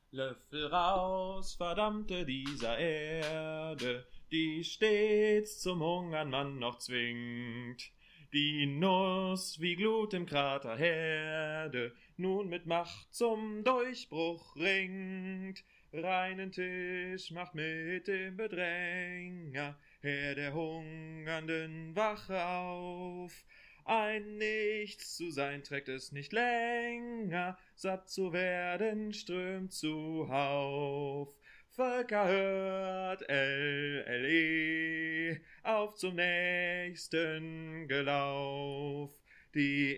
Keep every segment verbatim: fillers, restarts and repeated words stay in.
Löffel raus, verdammte dieser Erde, die stets zum Hungern man noch zwingt. Die Nuss wie Glut im Krater Herde nun mit Macht zum Durchbruch ringt. Reinen Tisch macht mit dem Bedränger, Herr der Hungernden wache auf. Ein Nichts zu sein trägt es nicht länger, satt zu werden strömt zuhauf. Völker hört, L L E, auf zum nächsten Gelauf. Die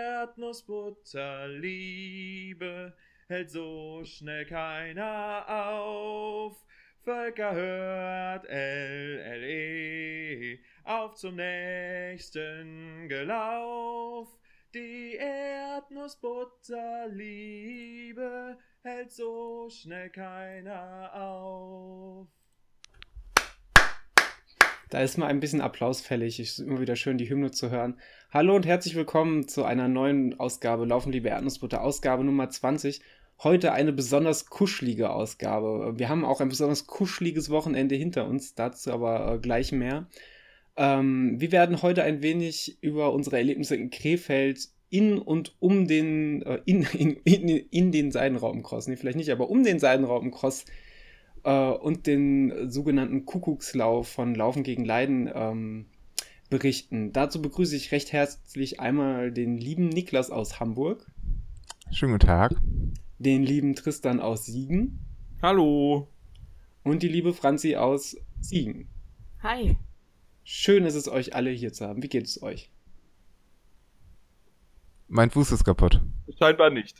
Erdnussbutterliebe hält so schnell keiner auf. Völker hört, L L E, auf zum nächsten Gelauf. Die Erdnussbutterliebe hält so schnell keiner auf. Da ist mal ein bisschen Applaus fällig. Es ist immer wieder schön, die Hymne zu hören. Hallo und herzlich willkommen zu einer neuen Ausgabe Laufen, liebe Erdnussbutter, Ausgabe Nummer zwanzig. Heute eine besonders kuschelige Ausgabe. Wir haben auch ein besonders kuscheliges Wochenende hinter uns, dazu aber äh, gleich mehr. Ähm, wir werden heute ein wenig über unsere Erlebnisse in Krefeld in und um den, äh, in, in, in, in den Seidenraupencross, nee, vielleicht nicht, aber um den Seidenraupencross äh, und den sogenannten Kuckuckslauf von Laufen gegen Leiden ähm, berichten. Dazu begrüße ich recht herzlich einmal den lieben Niklas aus Hamburg. Schönen guten Tag. Den lieben Tristan aus Siegen. Hallo. Und die liebe Franzi aus Siegen. Hi. Schön ist es, euch alle hier zu haben. Wie geht es euch? Mein Fuß ist kaputt. Scheinbar nicht.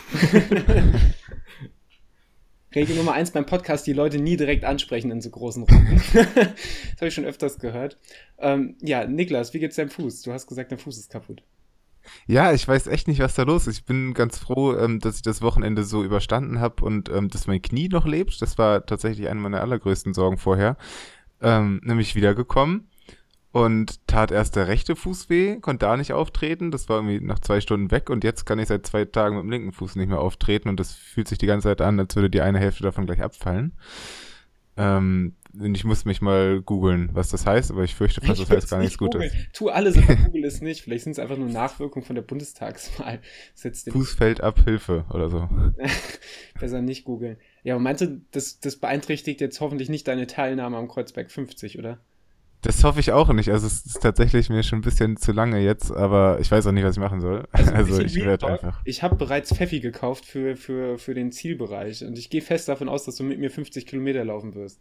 Regel Nummer eins beim Podcast, die Leute nie direkt ansprechen in so großen Runden. Das habe ich schon öfters gehört. Ähm, ja, Niklas, wie geht's deinem Fuß? Du hast gesagt, dein Fuß ist kaputt. Ja, ich weiß echt nicht, was da los ist. Ich bin ganz froh, ähm, dass ich das Wochenende so überstanden habe und ähm, dass mein Knie noch lebt. Das war tatsächlich eine meiner allergrößten Sorgen vorher. Ähm, nämlich wiedergekommen und tat erst der rechte Fuß weh, konnte da nicht auftreten. Das war irgendwie nach zwei Stunden weg und jetzt kann ich seit zwei Tagen mit dem linken Fuß nicht mehr auftreten und das fühlt sich die ganze Zeit an, als würde die eine Hälfte davon gleich abfallen. Ähm, ich muss mich mal googeln, was das heißt, aber ich fürchte fast, das heißt gar nichts Gutes. Tu alles, aber google es nicht. Vielleicht sind es einfach nur Nachwirkungen von der Bundestagswahl. Fußfeldabhilfe oder so. Besser nicht googeln. Ja, aber meinst du, das, das beeinträchtigt jetzt hoffentlich nicht deine Teilnahme am Kreuzberg fünfzig, oder? Das hoffe ich auch nicht. Also es ist tatsächlich mir schon ein bisschen zu lange jetzt, aber ich weiß auch nicht, was ich machen soll. Also, also ich werde einfach. Ich habe bereits Pfeffi gekauft für, für, für den Zielbereich und ich gehe fest davon aus, dass du mit mir fünfzig Kilometer laufen wirst.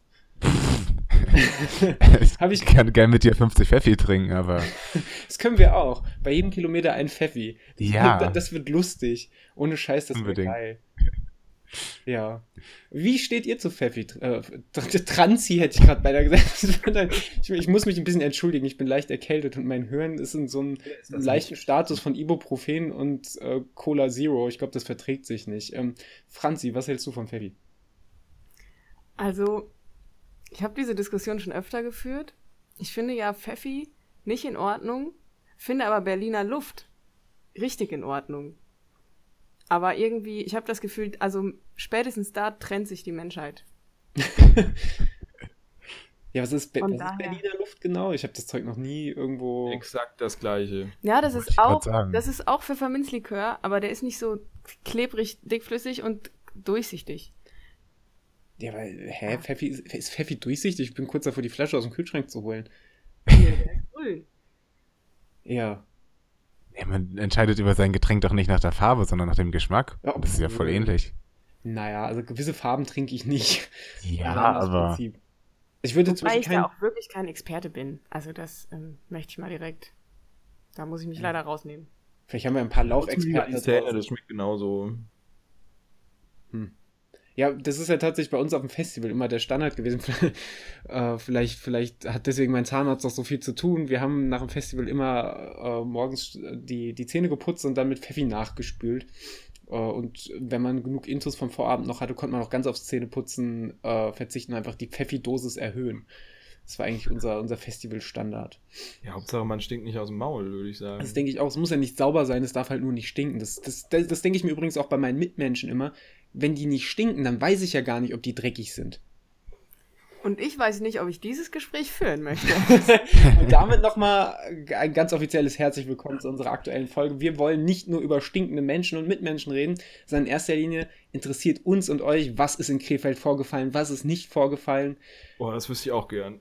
ich Hab ich kann gerne mit dir fünfzig Pfeffi trinken, aber... Das können wir auch. Bei jedem Kilometer ein Pfeffi. Ja. Das wird lustig. Ohne Scheiß, das wird geil. Ja. Wie steht ihr zu Pfeffi? Äh, Transi hätte ich gerade beinahe gesagt. ich, ich muss mich ein bisschen entschuldigen. Ich bin leicht erkältet und mein Hirn ist in so einem leichten Status von Ibuprofen und äh, Cola Zero. Ich glaube, das verträgt sich nicht. Ähm, Franzi, was hältst du von Pfeffi? Also, ich habe diese Diskussion schon öfter geführt. Ich finde ja Pfeffi nicht in Ordnung, finde aber Berliner Luft richtig in Ordnung. Aber irgendwie, ich habe das Gefühl, also spätestens da trennt sich die Menschheit. Ja, was ist, Be- was ist Berliner Luft genau? Ich habe das Zeug noch nie irgendwo... Exakt das Gleiche. Ja, das ist auch, das ist auch Pfefferminzlikör, aber der ist nicht so klebrig, dickflüssig und durchsichtig. Ja, weil, hä, Pfeffi, ist, ist Pfeffi durchsichtig? Ich bin kurz davor, die Flasche aus dem Kühlschrank zu holen. Ja, der ist grün. Ja. Ja, man entscheidet über sein Getränk doch nicht nach der Farbe, sondern nach dem Geschmack. Ja, das ist ja voll ähnlich. Naja, also gewisse Farben trinke ich nicht. Ja, aber... Ich würde Wobei ich kein... da auch wirklich kein Experte bin. Also das ähm, möchte ich mal direkt... Da muss ich mich ja. leider rausnehmen. Vielleicht haben wir ein paar Laufexperten. Das, das schmeckt genauso. Hm. Ja, das ist ja tatsächlich bei uns auf dem Festival immer der Standard gewesen. äh, vielleicht, vielleicht hat deswegen mein Zahnarzt noch so viel zu tun. Wir haben nach dem Festival immer äh, morgens die, die Zähne geputzt und dann mit Pfeffi nachgespült. Äh, und wenn man genug Intus vom Vorabend noch hatte, konnte man auch ganz aufs Zähneputzen äh, verzichten und einfach die Pfeffi-Dosis erhöhen. Das war eigentlich unser, unser Festival-Standard. Ja, Hauptsache man stinkt nicht aus dem Maul, würde ich sagen. Das denke ich auch. Es muss ja nicht sauber sein, es darf halt nur nicht stinken. Das, das, das, das denke ich mir übrigens auch bei meinen Mitmenschen immer. wenn die nicht stinken, dann weiß ich ja gar nicht, ob die dreckig sind. Und ich weiß nicht, ob ich dieses Gespräch führen möchte. Und damit nochmal ein ganz offizielles Herzlich Willkommen zu unserer aktuellen Folge. Wir wollen nicht nur über stinkende Menschen und Mitmenschen reden, sondern in erster Linie interessiert uns und euch, was ist in Krefeld vorgefallen, was ist nicht vorgefallen. Boah, das wüsste ich auch gern.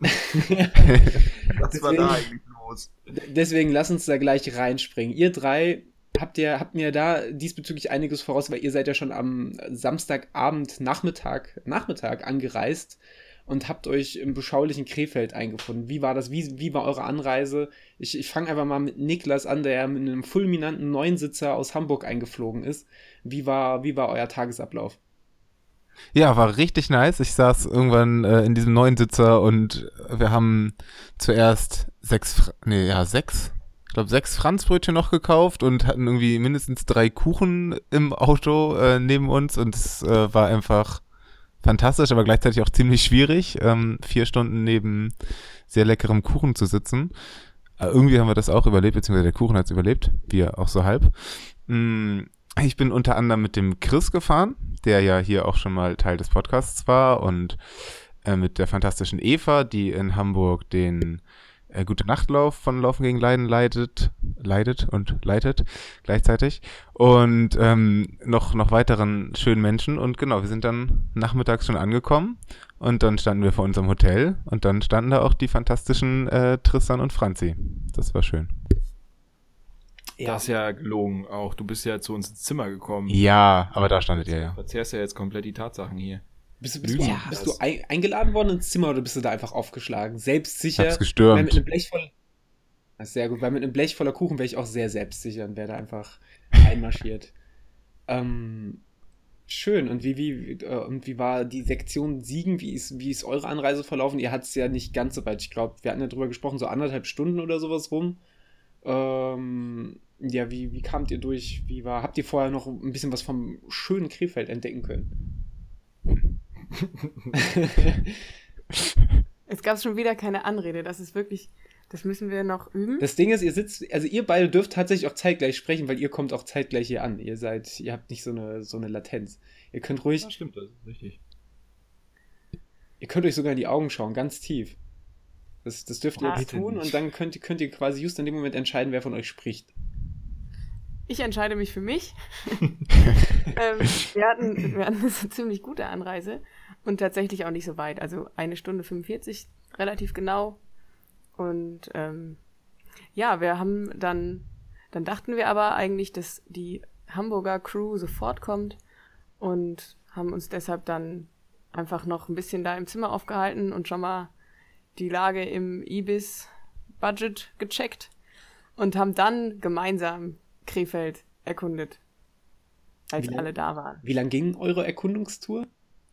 Was Was war da eigentlich los? Deswegen lasst uns da gleich reinspringen. Ihr drei habt, ihr, habt mir da diesbezüglich einiges voraus, weil ihr seid ja schon am Samstagabend, Nachmittag, Nachmittag angereist und habt euch im beschaulichen Krefeld eingefunden. Wie war das? Wie, wie war eure Anreise? Ich, ich fange einfach mal mit Niklas an, der mit einem fulminanten Neunsitzer aus Hamburg eingeflogen ist. Wie war, wie war euer Tagesablauf? Ja, war richtig nice. Ich saß irgendwann äh, in diesem Neunsitzer und wir haben zuerst sechs, Fra- nee, ja, sechs, ich glaube sechs Franzbrötchen noch gekauft und hatten irgendwie mindestens drei Kuchen im Auto äh, neben uns und es äh, war einfach fantastisch, aber gleichzeitig auch ziemlich schwierig, ähm, vier Stunden neben sehr leckerem Kuchen zu sitzen. Äh, irgendwie haben wir das auch überlebt, beziehungsweise der Kuchen hat es überlebt, wir auch so halb. Mm, ich bin unter anderem mit dem Chris gefahren, der ja hier auch schon mal Teil des Podcasts war und äh, mit der fantastischen Eva, die in Hamburg den äh, Gute-Nacht-Lauf von Laufen gegen Leiden leitet, leidet und leitet gleichzeitig und ähm, noch, noch weiteren schönen Menschen und genau, wir sind dann nachmittags schon angekommen und dann standen wir vor unserem Hotel und dann standen da auch die fantastischen äh, Tristan und Franzi. Das war schön. Das ist ja gelogen auch. Du bist ja zu uns ins Zimmer gekommen. Ja, aber da standet ihr ja. Du verzerrst ja jetzt komplett die Tatsachen hier. Bist du, bist, Lügen. du, bist du ein, eingeladen worden ins Zimmer oder bist du da einfach aufgeschlagen? Selbstsicher. Hab's gestürmt. Weil mit einem Blech voll, das ist sehr gut, weil mit einem Blech voller Kuchen wäre ich auch sehr selbstsicher und wäre da einfach einmarschiert. ähm, schön. Und wie, wie, äh, und wie war die Sektion Siegen? Wie ist, wie ist eure Anreise verlaufen? Ihr hattet es ja nicht ganz so weit. Ich glaube, wir hatten ja drüber gesprochen, so anderthalb Stunden oder sowas rum. Ähm, ja, wie, wie kamt ihr durch? Wie war, habt ihr vorher noch ein bisschen was vom schönen Krefeld entdecken können? Jetzt gab es schon wieder keine Anrede. Das ist wirklich, das müssen wir noch üben. Das Ding ist, ihr sitzt, also ihr beide dürft tatsächlich auch zeitgleich sprechen, weil ihr kommt auch zeitgleich hier an. Ihr seid, ihr habt nicht so eine, so eine Latenz. Ihr könnt ruhig, Ja, stimmt, das ist richtig. ihr könnt euch sogar in die Augen schauen, ganz tief. Das, das dürft ihr Ah, jetzt tun und dann könnt, könnt ihr quasi just in dem Moment entscheiden, wer von euch spricht. Ich entscheide mich für mich. ähm, wir, hatten, wir hatten eine ziemlich gute Anreise und tatsächlich auch nicht so weit. Also eine Stunde fünfundvierzig, relativ genau. Und ähm, ja, wir haben dann, dann dachten wir aber eigentlich, dass die Hamburger Crew sofort kommt und haben uns deshalb dann einfach noch ein bisschen da im Zimmer aufgehalten und schon mal die Lage im Ibis-Budget gecheckt und haben dann gemeinsam Krefeld erkundet, als Wie- alle da waren. Wie lang ging eure Erkundungstour?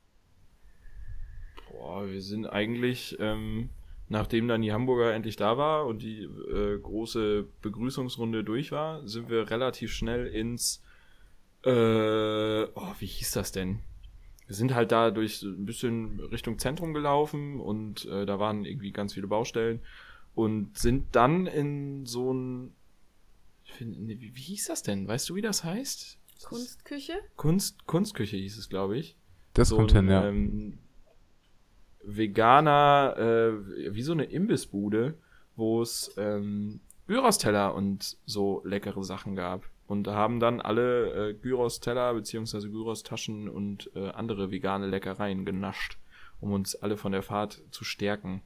Boah, wir sind eigentlich, ähm, nachdem dann die Hamburger endlich da war und die äh, große Begrüßungsrunde durch war, sind wir relativ schnell ins, äh, oh, wie hieß das denn? Wir sind halt da durch so ein bisschen Richtung Zentrum gelaufen und äh, da waren irgendwie ganz viele Baustellen und sind dann in so ein, ich find, nee, wie, wie hieß das denn? Weißt du, wie das heißt? Kunstküche? Kunst, Kunstküche hieß es, glaube ich. Das so kommt ein, hin, ja. Ähm, veganer, äh, wie so eine Imbissbude, wo es ähm, Gyros-Teller und so leckere Sachen gab. Und da haben dann alle äh, Gyros-Teller beziehungsweise Gyros-Taschen und äh, andere vegane Leckereien genascht, um uns alle von der Fahrt zu stärken.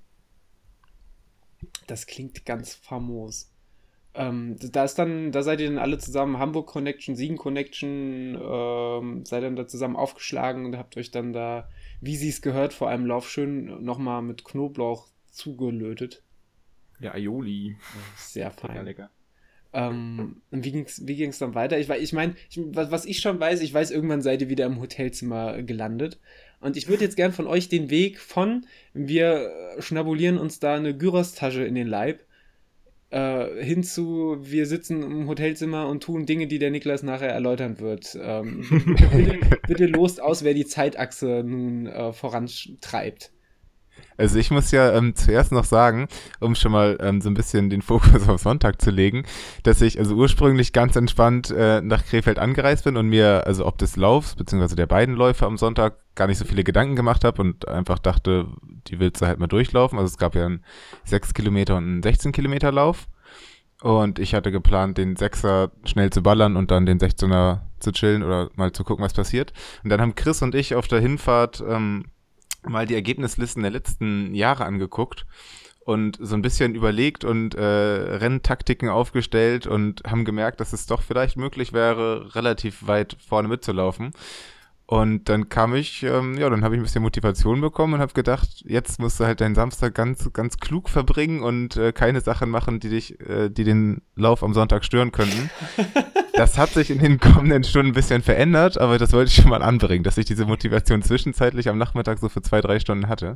Das klingt ganz famos. Ähm, da ist dann, da seid ihr dann alle zusammen, Hamburg Connection, Siegen Connection, ähm, seid dann da zusammen aufgeschlagen und habt euch dann da, wie sie es gehört, vor einem Lauf schön nochmal mit Knoblauch zugelötet. Ja, Aioli. Sehr Lecker, fein. lecker. Ähm, und wie ging's, wie ging's dann weiter? Ich, wei- ich meine, ich, was, was ich schon weiß, ich weiß, irgendwann seid ihr wieder im Hotelzimmer gelandet. Und ich würde jetzt gern von euch den Weg von, wir äh, schnabulieren uns da eine Gyros-Tasche in den Leib, äh, hin zu, wir sitzen im Hotelzimmer und tun Dinge, die der Niklas nachher erläutern wird. Ähm, bitte, bitte lost aus, wer die Zeitachse nun äh, vorantreibt. Also ich muss ja ähm, zuerst noch sagen, um schon mal ähm, so ein bisschen den Fokus auf Sonntag zu legen, dass ich also ursprünglich ganz entspannt äh, nach Krefeld angereist bin und mir also ob des Laufs, beziehungsweise der beiden Läufe am Sonntag gar nicht so viele Gedanken gemacht habe und einfach dachte, die willst du halt mal durchlaufen. Also es gab ja einen sechs Kilometer und einen sechzehn Kilometer Lauf und ich hatte geplant, den Sechser schnell zu ballern und dann den sechzehner zu chillen oder mal zu gucken, was passiert. Und dann haben Chris und ich auf der Hinfahrt ähm, mal die Ergebnislisten der letzten Jahre angeguckt und so ein bisschen überlegt und äh, Renntaktiken aufgestellt und haben gemerkt, dass es doch vielleicht möglich wäre, relativ weit vorne mitzulaufen. Und dann kam ich, ähm, ja, dann habe ich ein bisschen Motivation bekommen und habe gedacht, jetzt musst du halt deinen Samstag ganz, ganz klug verbringen und äh, keine Sachen machen, die dich, äh, die den Lauf am Sonntag stören könnten. Das hat sich in den kommenden Stunden ein bisschen verändert, aber das wollte ich schon mal anbringen, dass ich diese Motivation zwischenzeitlich am Nachmittag so für zwei, drei Stunden hatte.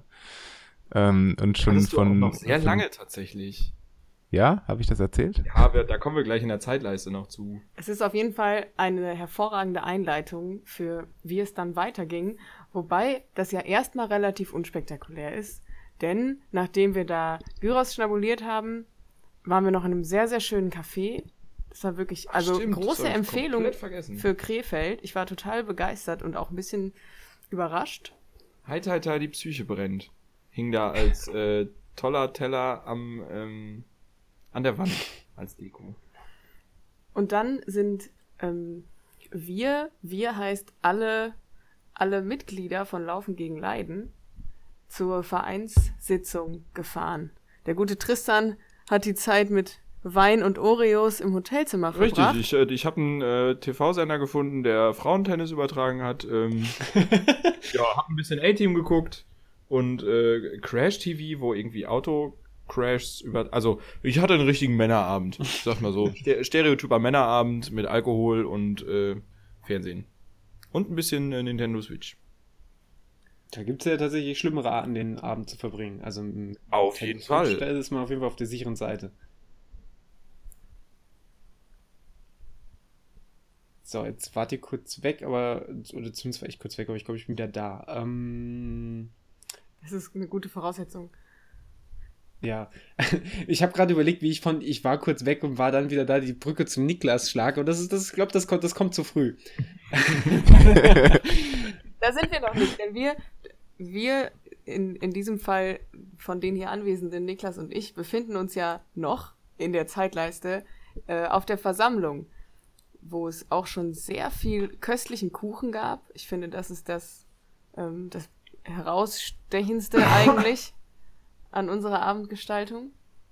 Ähm, und schon Hattest du von auch noch sehr von, lange tatsächlich. Ja, habe ich das erzählt? Ja, wir, da kommen wir gleich in der Zeitleiste noch zu. Es ist auf jeden Fall eine hervorragende Einleitung für wie es dann weiterging, wobei das ja erstmal relativ unspektakulär ist, denn nachdem wir da Gyros schnabuliert haben, waren wir noch in einem sehr, sehr schönen Café. Das war wirklich, also Stimmt, das große hab ich Empfehlung komplett vergessen. für Krefeld. Ich war total begeistert und auch ein bisschen überrascht. Heiter, heiter, die Psyche brennt. Hing da als äh, toller Teller am ähm, an der Wand als Deko. Und dann sind ähm, wir, wir heißt alle, alle Mitglieder von Laufen gegen Leiden, zur Vereinssitzung gefahren. Der gute Tristan hat die Zeit mit Wein und Oreos im Hotelzimmer verbracht. Richtig, ich, äh, ich habe einen äh, T V-Sender gefunden, der Frauentennis übertragen hat. Ähm, ja, hab ein bisschen A-Team geguckt und äh, Crash-T V, wo irgendwie Auto-Crashs über... Also, ich hatte einen richtigen Männerabend, ich sag mal so. Ste- Stereotyper Männerabend mit Alkohol und äh, Fernsehen. Und ein bisschen äh, Nintendo Switch. Da gibt es ja tatsächlich schlimmere Arten, den Abend zu verbringen. Also im Auf jeden Fall. Da ist man auf jeden Fall auf der sicheren Seite. So, jetzt wart ihr kurz weg, aber, oder zumindest war ich kurz weg, aber ich glaube, ich bin wieder da. Ähm, Das ist eine gute Voraussetzung. ja, ich habe gerade überlegt, wie ich von, ich war kurz weg und war dann wieder da, die Brücke zum Niklas schlag und das ist, das, ich glaube, das kommt, das kommt zu früh. Da sind wir noch nicht, denn wir, wir in, in diesem Fall von den hier Anwesenden, Niklas und ich, befinden uns ja noch in der Zeitleiste äh, auf der Versammlung, wo es auch schon sehr viel köstlichen Kuchen gab. Ich finde, das ist das, ähm, das herausstechendste eigentlich an unserer Abendgestaltung.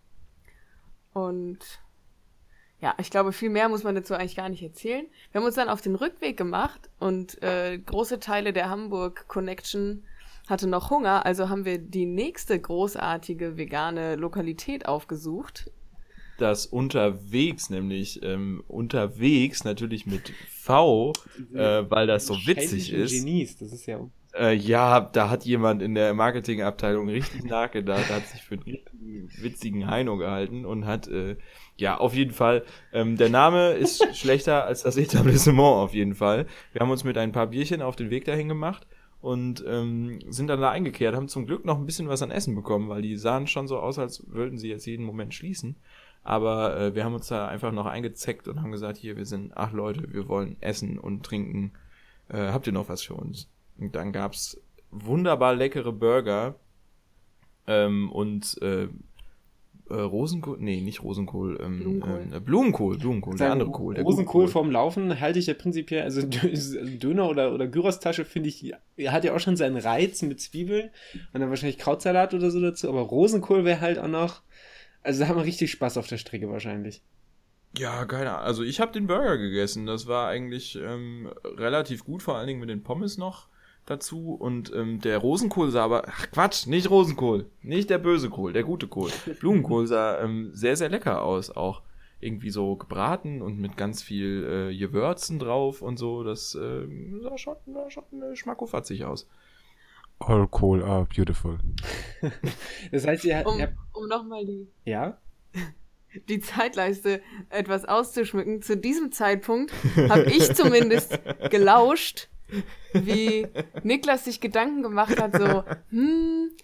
Und ja, ich glaube, viel mehr muss man dazu eigentlich gar nicht erzählen. Wir haben uns dann auf den Rückweg gemacht und äh, große Teile der Hamburg-Connection hatte noch Hunger, also haben wir die nächste großartige vegane Lokalität aufgesucht. Das Unterwegs, nämlich ähm, Unterwegs natürlich mit V, äh, weil das so witzig Schädlichen ist. Genies, das ist ja... Äh, ja, da hat jemand in der Marketingabteilung richtig nachgedacht, hat sich für einen richtigen, witzigen Heino gehalten und hat, äh, ja, auf jeden Fall, ähm, der Name ist schlechter als das Etablissement auf jeden Fall. Wir haben uns mit ein paar Bierchen auf den Weg dahin gemacht und ähm, sind dann da eingekehrt, haben zum Glück noch ein bisschen was an Essen bekommen, weil die sahen schon so aus, als würden sie jetzt jeden Moment schließen. Aber äh, wir haben uns da einfach noch eingezeckt und haben gesagt, hier, wir sind acht Leute, wir wollen essen und trinken. Äh, habt ihr noch was für uns? Und dann gab's wunderbar leckere Burger ähm, und äh, äh, Rosenkohl, nee, nicht Rosenkohl, ähm, Blumenkohl. Äh, Blumenkohl, Blumenkohl, der andere Kohl. Der Rosenkohl gute Kohl. vorm Laufen halte ich ja prinzipiell, also Döner oder, oder Gyros-Tasche finde ich, hat ja auch schon seinen Reiz mit Zwiebeln und dann wahrscheinlich Krautsalat oder so dazu, aber Rosenkohl wäre halt auch noch, also da haben wir richtig Spaß auf der Strecke wahrscheinlich. Ja, keine Ahnung. Also ich habe den Burger gegessen. Das war eigentlich ähm, relativ gut, vor allen Dingen mit den Pommes noch dazu. Und ähm, der Rosenkohl sah aber... Ach Quatsch, nicht Rosenkohl. Nicht der böse Kohl, der gute Kohl. Blumenkohl sah ähm, sehr, sehr lecker aus. Auch irgendwie so gebraten und mit ganz viel äh, Gewürzen drauf und so. Das äh, sah schon, sah schon äh, schmackofatzig aus. All cool are beautiful. Das heißt, ihr, Um, ihr um nochmal die, ja? die Zeitleiste etwas auszuschmücken. Zu diesem Zeitpunkt habe ich zumindest gelauscht, wie Niklas sich Gedanken gemacht hat, so, hm,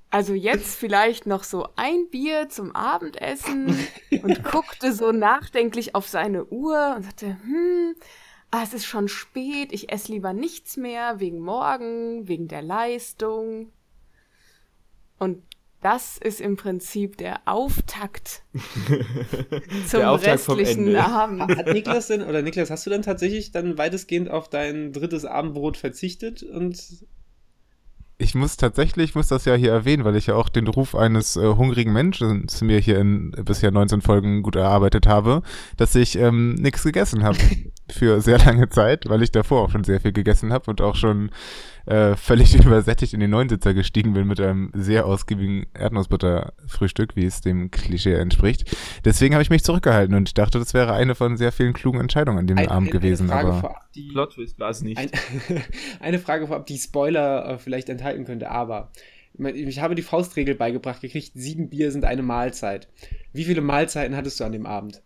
Also jetzt vielleicht noch so ein Bier zum Abendessen und guckte so nachdenklich auf seine Uhr und sagte, hm, ah, es ist schon spät, ich esse lieber nichts mehr, wegen morgen, wegen der Leistung. Und das ist im Prinzip der Auftakt zum Der Auftakt vom restlichen Ende. Abend. Hat Niklas denn, oder Niklas, hast du dann tatsächlich dann weitestgehend auf dein drittes Abendbrot verzichtet und Ich muss tatsächlich, ich muss das ja hier erwähnen, weil ich ja auch den Ruf eines äh, hungrigen Menschen zu mir hier in bisher neunzehn Folgen gut erarbeitet habe, dass ich ähm, nichts gegessen habe für sehr lange Zeit, weil ich davor auch schon sehr viel gegessen habe und auch schon äh, völlig übersättigt in den Neunsitzer gestiegen bin mit einem sehr ausgiebigen Erdnussbutter-Frühstück, wie es dem Klischee entspricht. Deswegen habe ich mich zurückgehalten und ich dachte, das wäre eine von sehr vielen klugen Entscheidungen an dem ein, Abend eine gewesen. Frage Aber vorab, die, Plot Twist war es nicht. ein, eine Frage vorab, die Spoiler äh, vielleicht enthalten könnte, aber ich habe die Faustregel beigebracht gekriegt, sieben Bier sind eine Mahlzeit. Wie viele Mahlzeiten hattest du an dem Abend?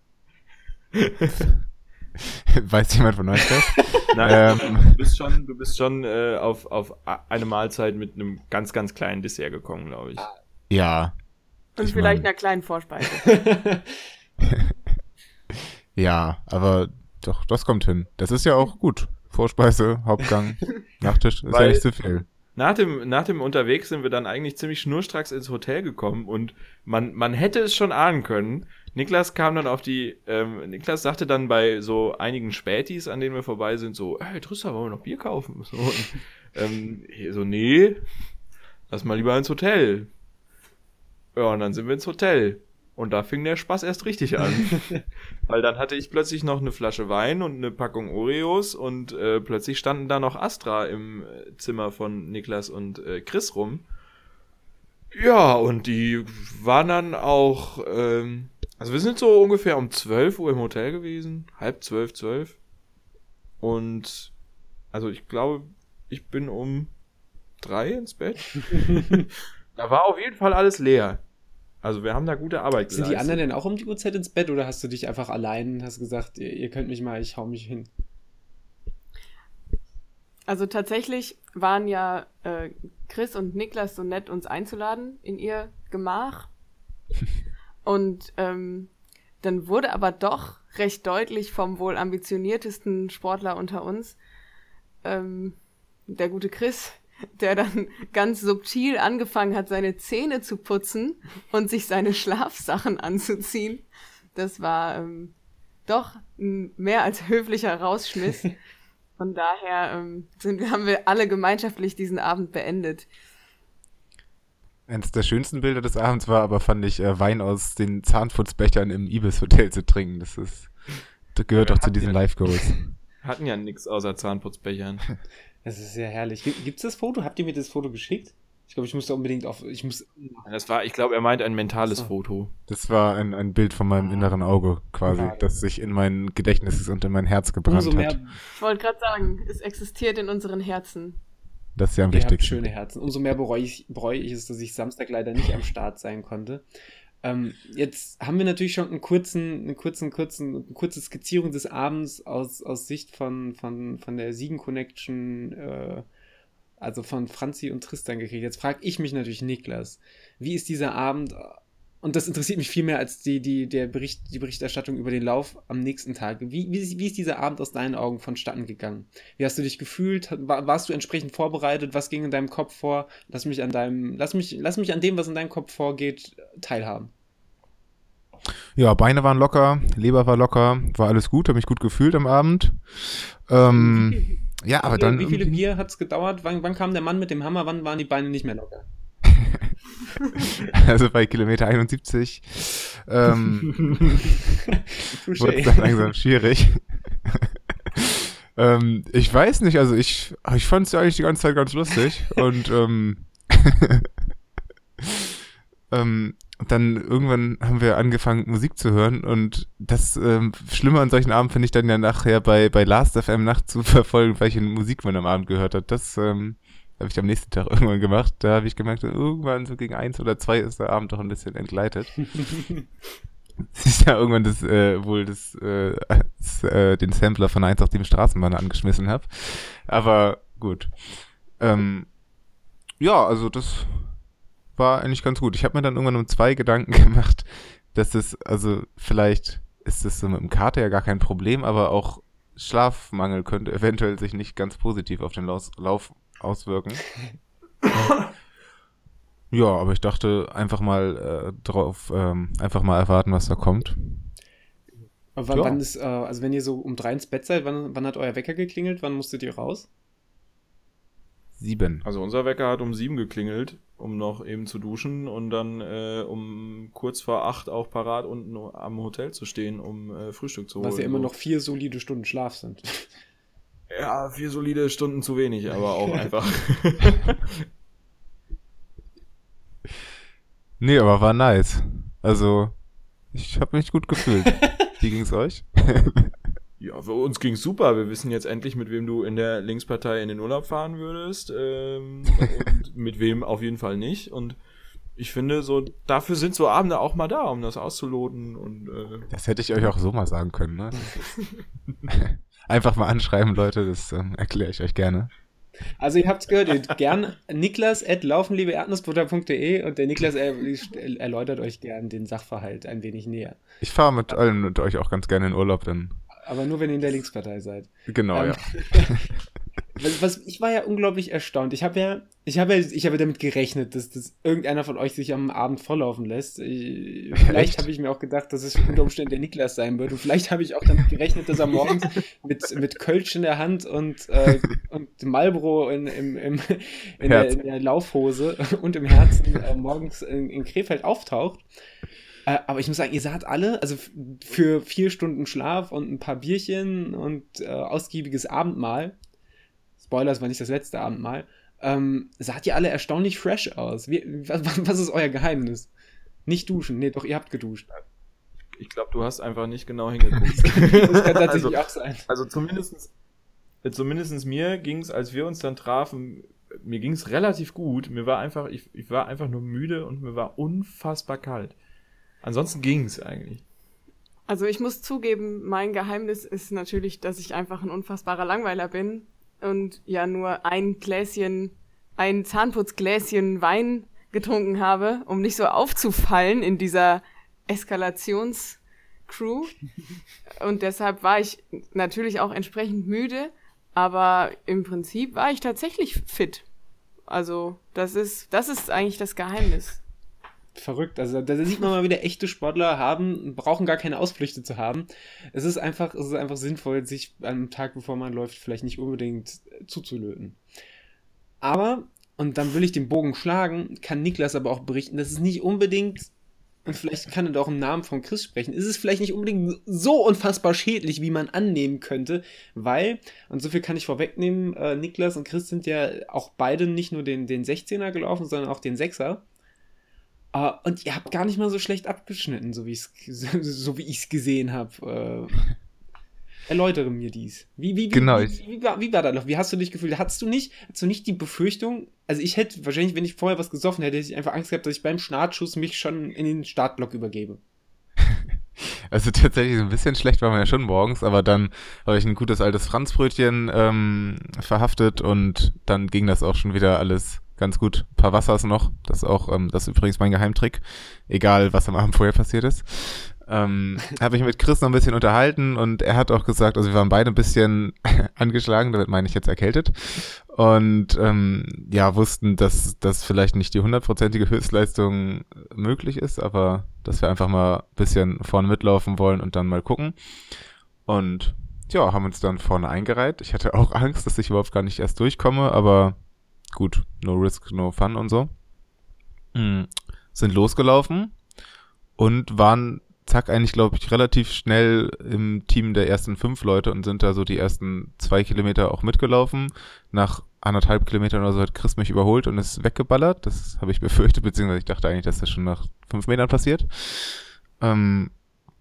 weiß jemand von euch das? Nein, Ähm. du bist schon, du bist schon äh, auf, auf eine Mahlzeit mit einem ganz, ganz kleinen Dessert gekommen, glaube ich. Ja. Und Ich vielleicht mein- einer kleinen Vorspeise. Ja, aber doch, das kommt hin. Das ist ja auch gut. Vorspeise, Hauptgang, Nachtisch, ist Weil- ja nicht so viel. Nach dem, nach dem Unterwegs sind wir dann eigentlich ziemlich schnurstracks ins Hotel gekommen und man, man hätte es schon ahnen können. Niklas kam dann auf die, ähm, Niklas sagte dann bei so einigen Spätis, an denen wir vorbei sind, so, hey Trissa, wollen wir noch Bier kaufen? So, und, ähm, so nee, lass mal lieber ins Hotel. Ja, und dann sind wir ins Hotel. Und da fing der Spaß erst richtig an. Weil dann hatte ich plötzlich noch eine Flasche Wein und eine Packung Oreos und äh, plötzlich standen da noch Astra im äh, Zimmer von Niklas und äh, Chris rum. Ja, und die waren dann auch, ähm, also wir sind so ungefähr um zwölf Uhr im Hotel gewesen, halb zwölf, zwölf. Und also ich glaube, ich bin um drei ins Bett. Da war auf jeden Fall alles leer. Also wir haben da gute Arbeit Sind geleistet. die anderen denn auch um die Uhrzeit ins Bett oder hast du dich einfach allein und hast gesagt, ihr, ihr könnt mich mal, ich hau mich hin? Also tatsächlich waren ja äh, Chris und Niklas so nett, uns einzuladen in ihr Gemach. Und ähm, dann wurde aber doch recht deutlich vom wohl ambitioniertesten Sportler unter uns, ähm, der gute Chris, der dann ganz subtil angefangen hat, seine Zähne zu putzen und sich seine Schlafsachen anzuziehen. Das war ähm, doch ein mehr als höflicher Rausschmiss. Von daher ähm, sind, haben wir alle gemeinschaftlich diesen Abend beendet. Eines der schönsten Bilder des Abends war aber, fand ich, äh, Wein aus den Zahnputzbechern im Ibis-Hotel zu trinken. Das ist, das gehört Ja, doch zu habt diesen ihr- Live-Goals. Hatten ja nix außer Zahnputzbechern. Das ist sehr herrlich. Gibt es das Foto? Habt ihr mir das Foto geschickt? Ich glaube, ich muss da unbedingt auf. Ich muss. Das war, ich glaube, er meint ein mentales So. Foto. Das war ein, ein Bild von meinem inneren Auge quasi, Ja. das sich in mein Gedächtnis und in mein Herz gebrannt Umso mehr. hat. Ich wollte gerade sagen, es existiert in unseren Herzen. Das ist ja am Ihr habt wichtigsten. schöne Herzen. Umso mehr bereue ich, bereue ich es, dass ich Samstag leider nicht am Start sein konnte. Ähm, jetzt haben wir natürlich schon einen kurzen, einen kurzen, kurzen, eine kurze Skizzierung des Abends aus, aus Sicht von, von, von der Siegen-Connection, äh, also von Franzi und Tristan gekriegt. Jetzt frage ich mich natürlich, Niklas, wie ist dieser Abend, und das interessiert mich viel mehr als die, die, der Bericht, die Berichterstattung über den Lauf am nächsten Tag. Wie, wie, ist- wie ist dieser Abend aus deinen Augen vonstatten gegangen? Wie hast du dich gefühlt? War, warst du entsprechend vorbereitet? Was ging in deinem Kopf vor? Lass mich an deinem, lass mich, lass mich an dem, was in deinem Kopf vorgeht, teilhaben. Ja, Beine waren locker, Leber war locker, war alles gut, habe mich gut gefühlt am Abend. Ähm, ja, aber wie, dann wie viele irgendwie- Bier hat es gedauert? Wann, wann kam der Mann mit dem Hammer? Wann waren die Beine nicht mehr locker? also bei Kilometer einundsiebzig ähm, Touché. wurde es dann langsam schwierig. ähm, ich weiß nicht, also ich, ich fand es ja eigentlich die ganze Zeit ganz lustig und ähm, ähm, dann irgendwann haben wir angefangen, Musik zu hören und das ähm, Schlimme an solchen Abend finde ich dann ja nachher bei, bei Last F M Nacht zu verfolgen, welche Musik man am Abend gehört hat. Das ähm, habe ich am nächsten Tag irgendwann gemacht. Da habe ich gemerkt, irgendwann so gegen eins oder zwei ist der Abend doch ein bisschen entgleitet. Es ist ja irgendwann das, äh, wohl das, äh, das, äh, den Sampler von eins auf dem Straßenbahn angeschmissen habe. Aber gut. Ähm, ja, also das war eigentlich ganz gut. Ich habe mir dann irgendwann um zwei Gedanken gemacht, dass es, also vielleicht ist es so mit dem Kater ja gar kein Problem, aber auch Schlafmangel könnte eventuell sich nicht ganz positiv auf den Lauf, Lauf auswirken. Ja, aber ich dachte einfach mal äh, drauf, ähm, einfach mal erwarten, was da kommt. Aber wann, Ja. wann ist, äh, also wenn ihr so um drei ins Bett seid, wann, wann hat euer Wecker geklingelt? Wann musstet ihr raus? Sieben. Also unser Wecker hat um sieben geklingelt, um noch eben zu duschen und dann äh, um kurz vor acht auch parat unten am Hotel zu stehen, um äh, Frühstück zu holen. Was ja immer So. noch vier solide Stunden Schlaf sind. Ja, vier solide Stunden zu wenig, aber auch einfach. Nee, aber war nice. Also, ich habe mich gut gefühlt. Wie ging's euch? Ja, für uns ging's super. Wir wissen jetzt endlich, mit wem du in der Linkspartei in den Urlaub fahren würdest ähm, und mit wem auf jeden Fall nicht. Und ich finde, so dafür sind so Abende auch mal da, um das auszuloten. Und äh, Das hätte ich euch auch so mal sagen können, ne? Einfach mal anschreiben, Leute, das ähm, erkläre ich euch gerne. Also ihr habt es gehört, ihr gern niklas at laufenliebeerdnussbutter punkt de und der Niklas er, erläutert euch gern den Sachverhalt ein wenig näher. Ich fahre mit allen und euch auch ganz gerne in Urlaub, dann. Aber nur, wenn ihr in der Linkspartei seid. Genau, Ähm, ja. Was, was, ich war ja unglaublich erstaunt. Ich habe ja, ich habe ja, ich habe damit gerechnet, dass, dass irgendeiner von euch sich am Abend volllaufen lässt. Ich, vielleicht habe ich mir auch gedacht, dass es unter Umständen der Niklas sein wird. Und vielleicht habe ich auch damit gerechnet, dass er morgens mit, mit Kölsch in der Hand und, äh, und Marlboro in, im, im, in, der, in der Laufhose und im Herzen äh, morgens in, in Krefeld auftaucht. Äh, aber ich muss sagen, ihr saht alle, also f- für vier Stunden Schlaf und ein paar Bierchen und äh, ausgiebiges Abendmahl, Spoiler, es war nicht das letzte Abendmahl, ähm, saht ihr alle erstaunlich fresh aus. Wie, was, was ist euer Geheimnis? Nicht duschen, nee, doch, ihr habt geduscht. ich glaube, du hast einfach nicht genau hingeguckt. Das kann tatsächlich also, auch sein. Also zumindestens, äh, zumindestens mir ging's, als wir uns dann trafen, mir ging's relativ gut. Mir war einfach, ich, ich war einfach nur müde und mir war unfassbar kalt. Ansonsten ging's eigentlich. Also ich muss zugeben, mein Geheimnis ist natürlich, dass ich einfach ein unfassbarer Langweiler bin und ja nur ein Gläschen, ein Zahnputzgläschen Wein getrunken habe, um nicht so aufzufallen in dieser Eskalationscrew. Und deshalb war ich natürlich auch entsprechend müde, aber im Prinzip war ich tatsächlich fit. Also das ist, das ist eigentlich das Geheimnis. Verrückt, also da sieht man mal wieder, echte Sportler haben, brauchen gar keine Ausflüchte zu haben. Es ist einfach, es ist einfach sinnvoll, sich am Tag, bevor man läuft, vielleicht nicht unbedingt zuzulöten. Aber, und dann will ich den Bogen schlagen, kann Niklas aber auch berichten, dass es nicht unbedingt, und vielleicht kann er doch im Namen von Chris sprechen, ist es vielleicht nicht unbedingt so unfassbar schädlich, wie man annehmen könnte, weil, und so viel kann ich vorwegnehmen, äh, Niklas und Chris sind ja auch beide nicht nur den, den sechzehner gelaufen, sondern auch den sechser. Uh, und ihr habt gar nicht mal so schlecht abgeschnitten, so wie ich es so wie ich's gesehen habe. Uh, erläutere mir dies. Wie, wie, wie, Genau, wie, ich- wie, wie, war, wie war das noch? Wie hast du dich gefühlt? Hattest du nicht, hattest du nicht die Befürchtung, also ich hätte wahrscheinlich, wenn ich vorher was gesoffen hätte, hätte ich einfach Angst gehabt, dass ich beim Startschuss mich schon in den Startblock übergebe. Also tatsächlich so ein bisschen schlecht war man ja schon morgens, aber dann habe ich ein gutes altes Franzbrötchen ähm, verhaftet und dann ging das auch schon wieder alles ganz gut. Ein paar Wassers noch, das ist auch, ähm, das ist übrigens mein Geheimtrick, egal was am Abend vorher passiert ist. Ähm, habe ich mit Chris noch ein bisschen unterhalten und er hat auch gesagt, also wir waren beide ein bisschen angeschlagen, damit meine ich jetzt erkältet und ähm, ja, wussten, dass das vielleicht nicht die hundertprozentige Höchstleistung möglich ist, aber dass wir einfach mal ein bisschen vorne mitlaufen wollen und dann mal gucken und ja, haben uns dann vorne eingereiht. Ich hatte auch Angst, dass ich überhaupt gar nicht erst durchkomme, aber gut, no risk, no fun und so. Mhm. Sind losgelaufen und waren zack, eigentlich, glaube ich, relativ schnell im Team der ersten fünf Leute und sind da so die ersten zwei Kilometer auch mitgelaufen. Nach anderthalb Kilometern oder so hat Chris mich überholt und ist weggeballert. Das habe ich befürchtet, beziehungsweise ich dachte eigentlich, dass das schon nach fünf Metern passiert. Ähm,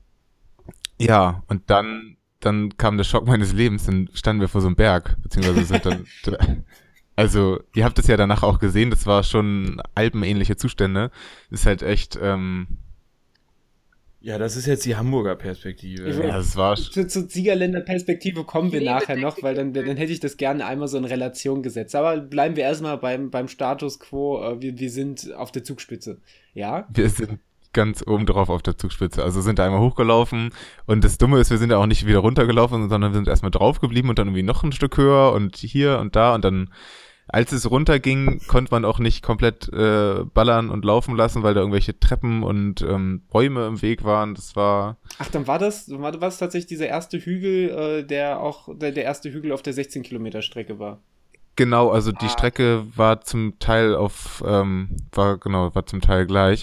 ja, und dann, dann kam der Schock meines Lebens, dann standen wir vor so einem Berg, beziehungsweise sind dann... Also, ihr habt es ja danach auch gesehen, das war schon alpenähnliche Zustände. Ist halt echt... Ähm, Ja, das ist jetzt die Hamburger Perspektive. Ich- Ja, das war Zu, zur Siegerländerperspektive kommen wir Ich liebe nachher noch, weil dann, dann hätte ich das gerne einmal so in Relation gesetzt. Aber bleiben wir erstmal beim, beim Status quo. äh, Wir, wir sind auf der Zugspitze. Ja? Wir sind ganz oben drauf auf der Zugspitze. Also sind da einmal hochgelaufen und das Dumme ist, wir sind da auch nicht wieder runtergelaufen, sondern wir sind erstmal drauf geblieben und dann irgendwie noch ein Stück höher und hier und da und dann, als es runterging, konnte man auch nicht komplett äh, ballern und laufen lassen, weil da irgendwelche Treppen und ähm, Bäume im Weg waren. Das war, Ach, dann war das, war das tatsächlich dieser erste Hügel, äh, der auch der, der erste Hügel auf der sechzehn Kilometer Strecke war. genau, also die Ah. Strecke war zum Teil auf, ähm, war genau, war zum Teil gleich.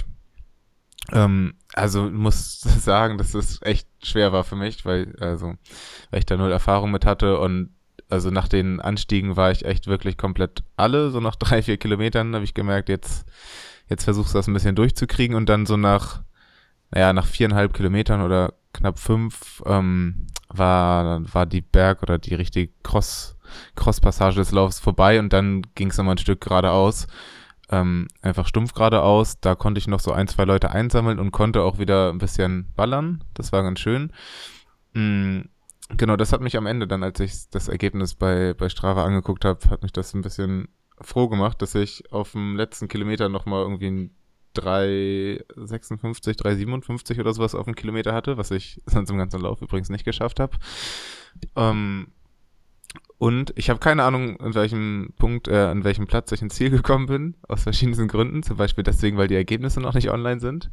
Ähm, also muss sagen, dass es echt schwer war für mich, weil, also, weil ich da null Erfahrung mit hatte und also nach den Anstiegen war ich echt wirklich komplett alle, so nach drei, vier Kilometern habe ich gemerkt, jetzt, jetzt versuchst du das ein bisschen durchzukriegen und dann so nach, naja, nach viereinhalb Kilometern oder knapp fünf, ähm, war, war die Berg- oder die richtige Cross, Cross-Passage des Laufs vorbei und dann ging es nochmal ein Stück geradeaus. Ähm, einfach stumpf geradeaus, da konnte ich noch so ein, zwei Leute einsammeln und konnte auch wieder ein bisschen ballern, das war ganz schön. Mm, genau, das hat mich am Ende dann, als ich das Ergebnis bei, bei Strava angeguckt habe, hat mich das ein bisschen froh gemacht, dass ich auf dem letzten Kilometer nochmal irgendwie ein drei sechsundfünfzig, drei siebenundfünfzig oder sowas auf dem Kilometer hatte, was ich sonst im ganzen Lauf übrigens nicht geschafft habe. Ähm, Und ich habe keine Ahnung, an welchem Punkt, äh, an welchem Platz ich ins Ziel gekommen bin, aus verschiedensten Gründen. Zum Beispiel deswegen, weil die Ergebnisse noch nicht online sind.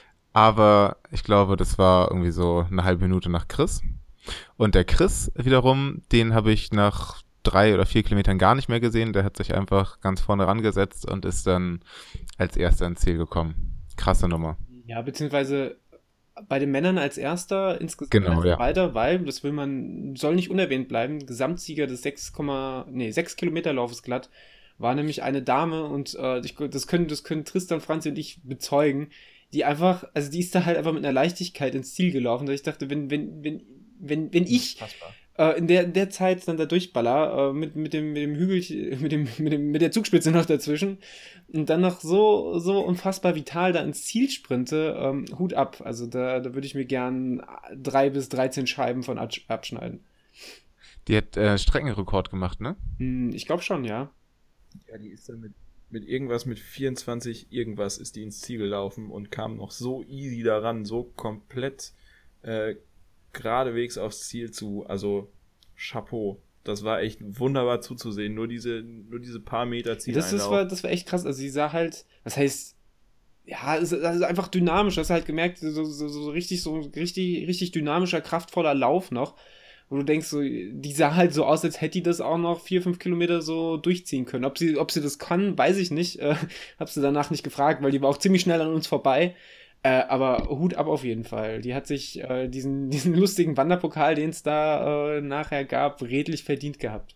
Aber ich glaube, das war irgendwie so eine halbe Minute nach Chris. Und der Chris wiederum, den habe ich nach drei oder vier Kilometern gar nicht mehr gesehen. Der hat sich einfach ganz vorne rangesetzt und ist dann als erster ins Ziel gekommen. Krasse Nummer. Ja, beziehungsweise bei den Männern als erster, insgesamt Genau, als ja. zweiter, weil, das will man, soll nicht unerwähnt bleiben, Gesamtsieger des sechs, nee, sechs Kilometer Laufes glatt, war nämlich eine Dame und äh, ich, das können, das können Tristan, Franzi und ich bezeugen, die einfach, also die ist da halt einfach mit einer Leichtigkeit ins Ziel gelaufen, dass ich dachte, wenn, wenn, wenn, wenn, wenn ich äh, in der, in der Zeit dann da durchballer, äh, mit, mit dem, mit dem Hügel, mit dem, mit dem, mit der Zugspitze noch dazwischen und dann noch so, so unfassbar vital da ins Ziel sprinte, ähm, Hut ab. Also da, da würde ich mir gern drei bis dreizehn Scheiben von absch- abschneiden. Die hat äh, Streckenrekord gemacht, ne? Hm, ich glaube schon, ja. Ja, die ist dann mit, mit irgendwas, mit vierundzwanzig irgendwas ist die ins Ziel gelaufen und kam noch so easy daran, so komplett äh, geradewegs aufs Ziel zu. Also Chapeau. Das war echt wunderbar zuzusehen. Nur diese, nur diese paar Meter Zieleinlauf. Das, ist, war, das war echt krass. Also sie sah halt, was heißt, ja, es ist also einfach dynamisch. Du hast halt gemerkt, so, so, so richtig, so richtig, richtig dynamischer, kraftvoller Lauf noch. Wo du denkst, so, die sah halt so aus, als hätte die das auch noch vier, fünf Kilometer so durchziehen können. Ob sie, ob sie das kann, weiß ich nicht. Äh, hab sie danach nicht gefragt, weil die war auch ziemlich schnell an uns vorbei. Äh, aber Hut ab auf jeden Fall. Die hat sich äh, diesen, diesen lustigen Wanderpokal, den es da äh, nachher gab, redlich verdient gehabt.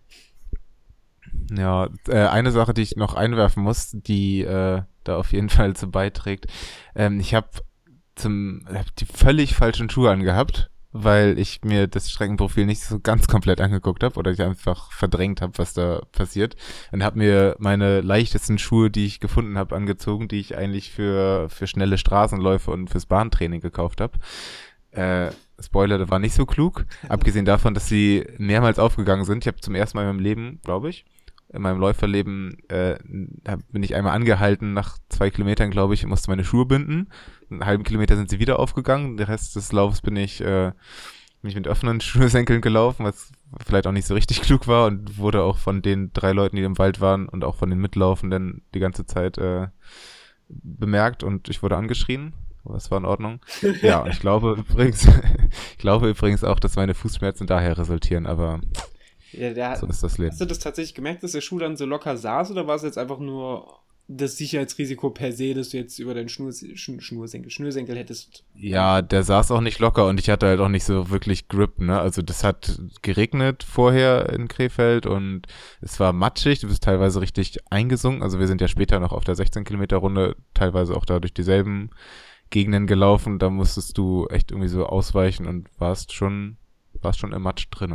Ja, äh, eine Sache, die ich noch einwerfen muss, die äh, da auf jeden Fall zu beiträgt. Ähm, ich habe zum hab die völlig falschen Schuhe angehabt, weil ich mir das Streckenprofil nicht so ganz komplett angeguckt habe oder ich einfach verdrängt habe, was da passiert. Und habe mir meine leichtesten Schuhe, die ich gefunden habe, angezogen, die ich eigentlich für für schnelle Straßenläufe und fürs Bahntraining gekauft habe. Äh, Spoiler, das war nicht so klug. Abgesehen davon, dass sie mehrmals aufgegangen sind. Ich habe zum ersten Mal in meinem Leben, glaube ich, in meinem Läuferleben äh, hab, bin ich einmal angehalten nach zwei Kilometern, glaube ich, und musste meine Schuhe binden. Einen halben Kilometer sind sie wieder aufgegangen. Der Rest des Laufs bin ich, äh, bin ich mit offenen Schnürsenkeln gelaufen, was vielleicht auch nicht so richtig klug war und wurde auch von den drei Leuten, die im Wald waren und auch von den Mitlaufenden die ganze Zeit äh, bemerkt und ich wurde angeschrien. Aber es war in Ordnung. Ja, und ich glaube übrigens, ich glaube übrigens auch, dass meine Fußschmerzen daher resultieren, aber Ja, der, so ist das Leben. hast du das tatsächlich gemerkt, dass der Schuh dann so locker saß oder war es jetzt einfach nur das Sicherheitsrisiko per se, dass du jetzt über deinen Schnur, Schn- Schnursenkel, Schnürsenkel hättest? Ja, der saß auch nicht locker und ich hatte halt auch nicht so wirklich Grip, ne? Also das hat geregnet vorher in Krefeld und es war matschig, du bist teilweise richtig eingesunken. Also wir sind ja später noch auf der sechzehn Kilometer Runde teilweise auch da durch dieselben Gegenden gelaufen. Da musstest du echt irgendwie so ausweichen und warst schon, warst schon im Matsch drinne.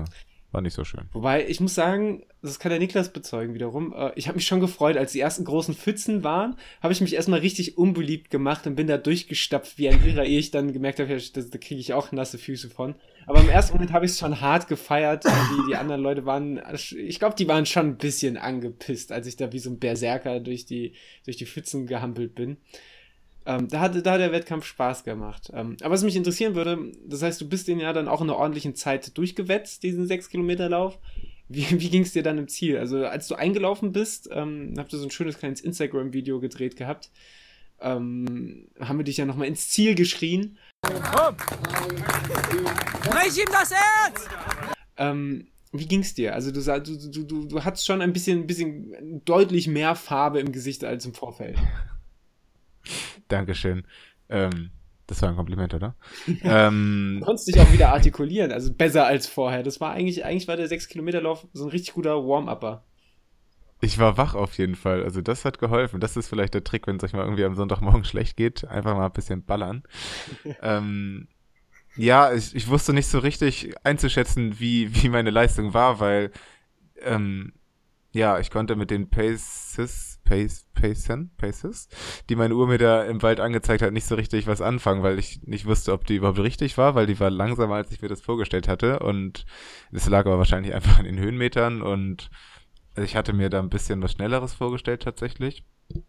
war nicht so schön. Wobei, ich muss sagen, das kann der Niklas bezeugen wiederum, äh, ich habe mich schon gefreut, als die ersten großen Pfützen waren, habe ich mich erstmal richtig unbeliebt gemacht und bin da durchgestapft wie ein Irrer, ehe ich dann gemerkt habe, da kriege ich auch nasse Füße von. Aber im ersten Moment habe ich es schon hart gefeiert. Die, die anderen Leute waren, ich glaube, die waren schon ein bisschen angepisst, als ich da wie so ein Berserker durch die, durch die Pfützen gehampelt bin. Ähm, da, hat, da hat der Wettkampf Spaß gemacht. Ähm, aber was mich interessieren würde, das heißt, du bist den ja dann auch in einer ordentlichen Zeit durchgewetzt, diesen sechs Kilometer Lauf. Wie, wie ging es dir dann im Ziel? Also als du eingelaufen bist, ähm, habt ihr so ein schönes kleines Instagram-Video gedreht gehabt. Ähm, haben wir dich ja nochmal ins Ziel geschrien. Komm! Brech ihm das Herz! Ähm, wie ging's dir? Also du, du, du, du, du hattest schon ein bisschen, ein bisschen deutlich mehr Farbe im Gesicht als im Vorfeld. Dankeschön. Ähm, das war ein Kompliment, oder? ähm, du konntest dich auch wieder artikulieren, also besser als vorher. Das war eigentlich, eigentlich war der sechs Kilometer Lauf so ein richtig guter Warm-Upper. Ich war wach auf jeden Fall. Also das hat geholfen. Das ist vielleicht der Trick, wenn es euch mal irgendwie am Sonntagmorgen schlecht geht. Einfach mal ein bisschen ballern. ähm, ja, ich, ich wusste nicht so richtig einzuschätzen, wie, wie meine Leistung war, weil ähm, ja, ich konnte mit den Paces, Pace, Pacen, Paces, die meine Uhr mir da im Wald angezeigt hat, nicht so richtig was anfangen, weil ich nicht wusste, ob die überhaupt richtig war, weil die war langsamer, als ich mir das vorgestellt hatte. Und das lag aber wahrscheinlich einfach an den Höhenmetern und ich hatte mir da ein bisschen was Schnelleres vorgestellt tatsächlich.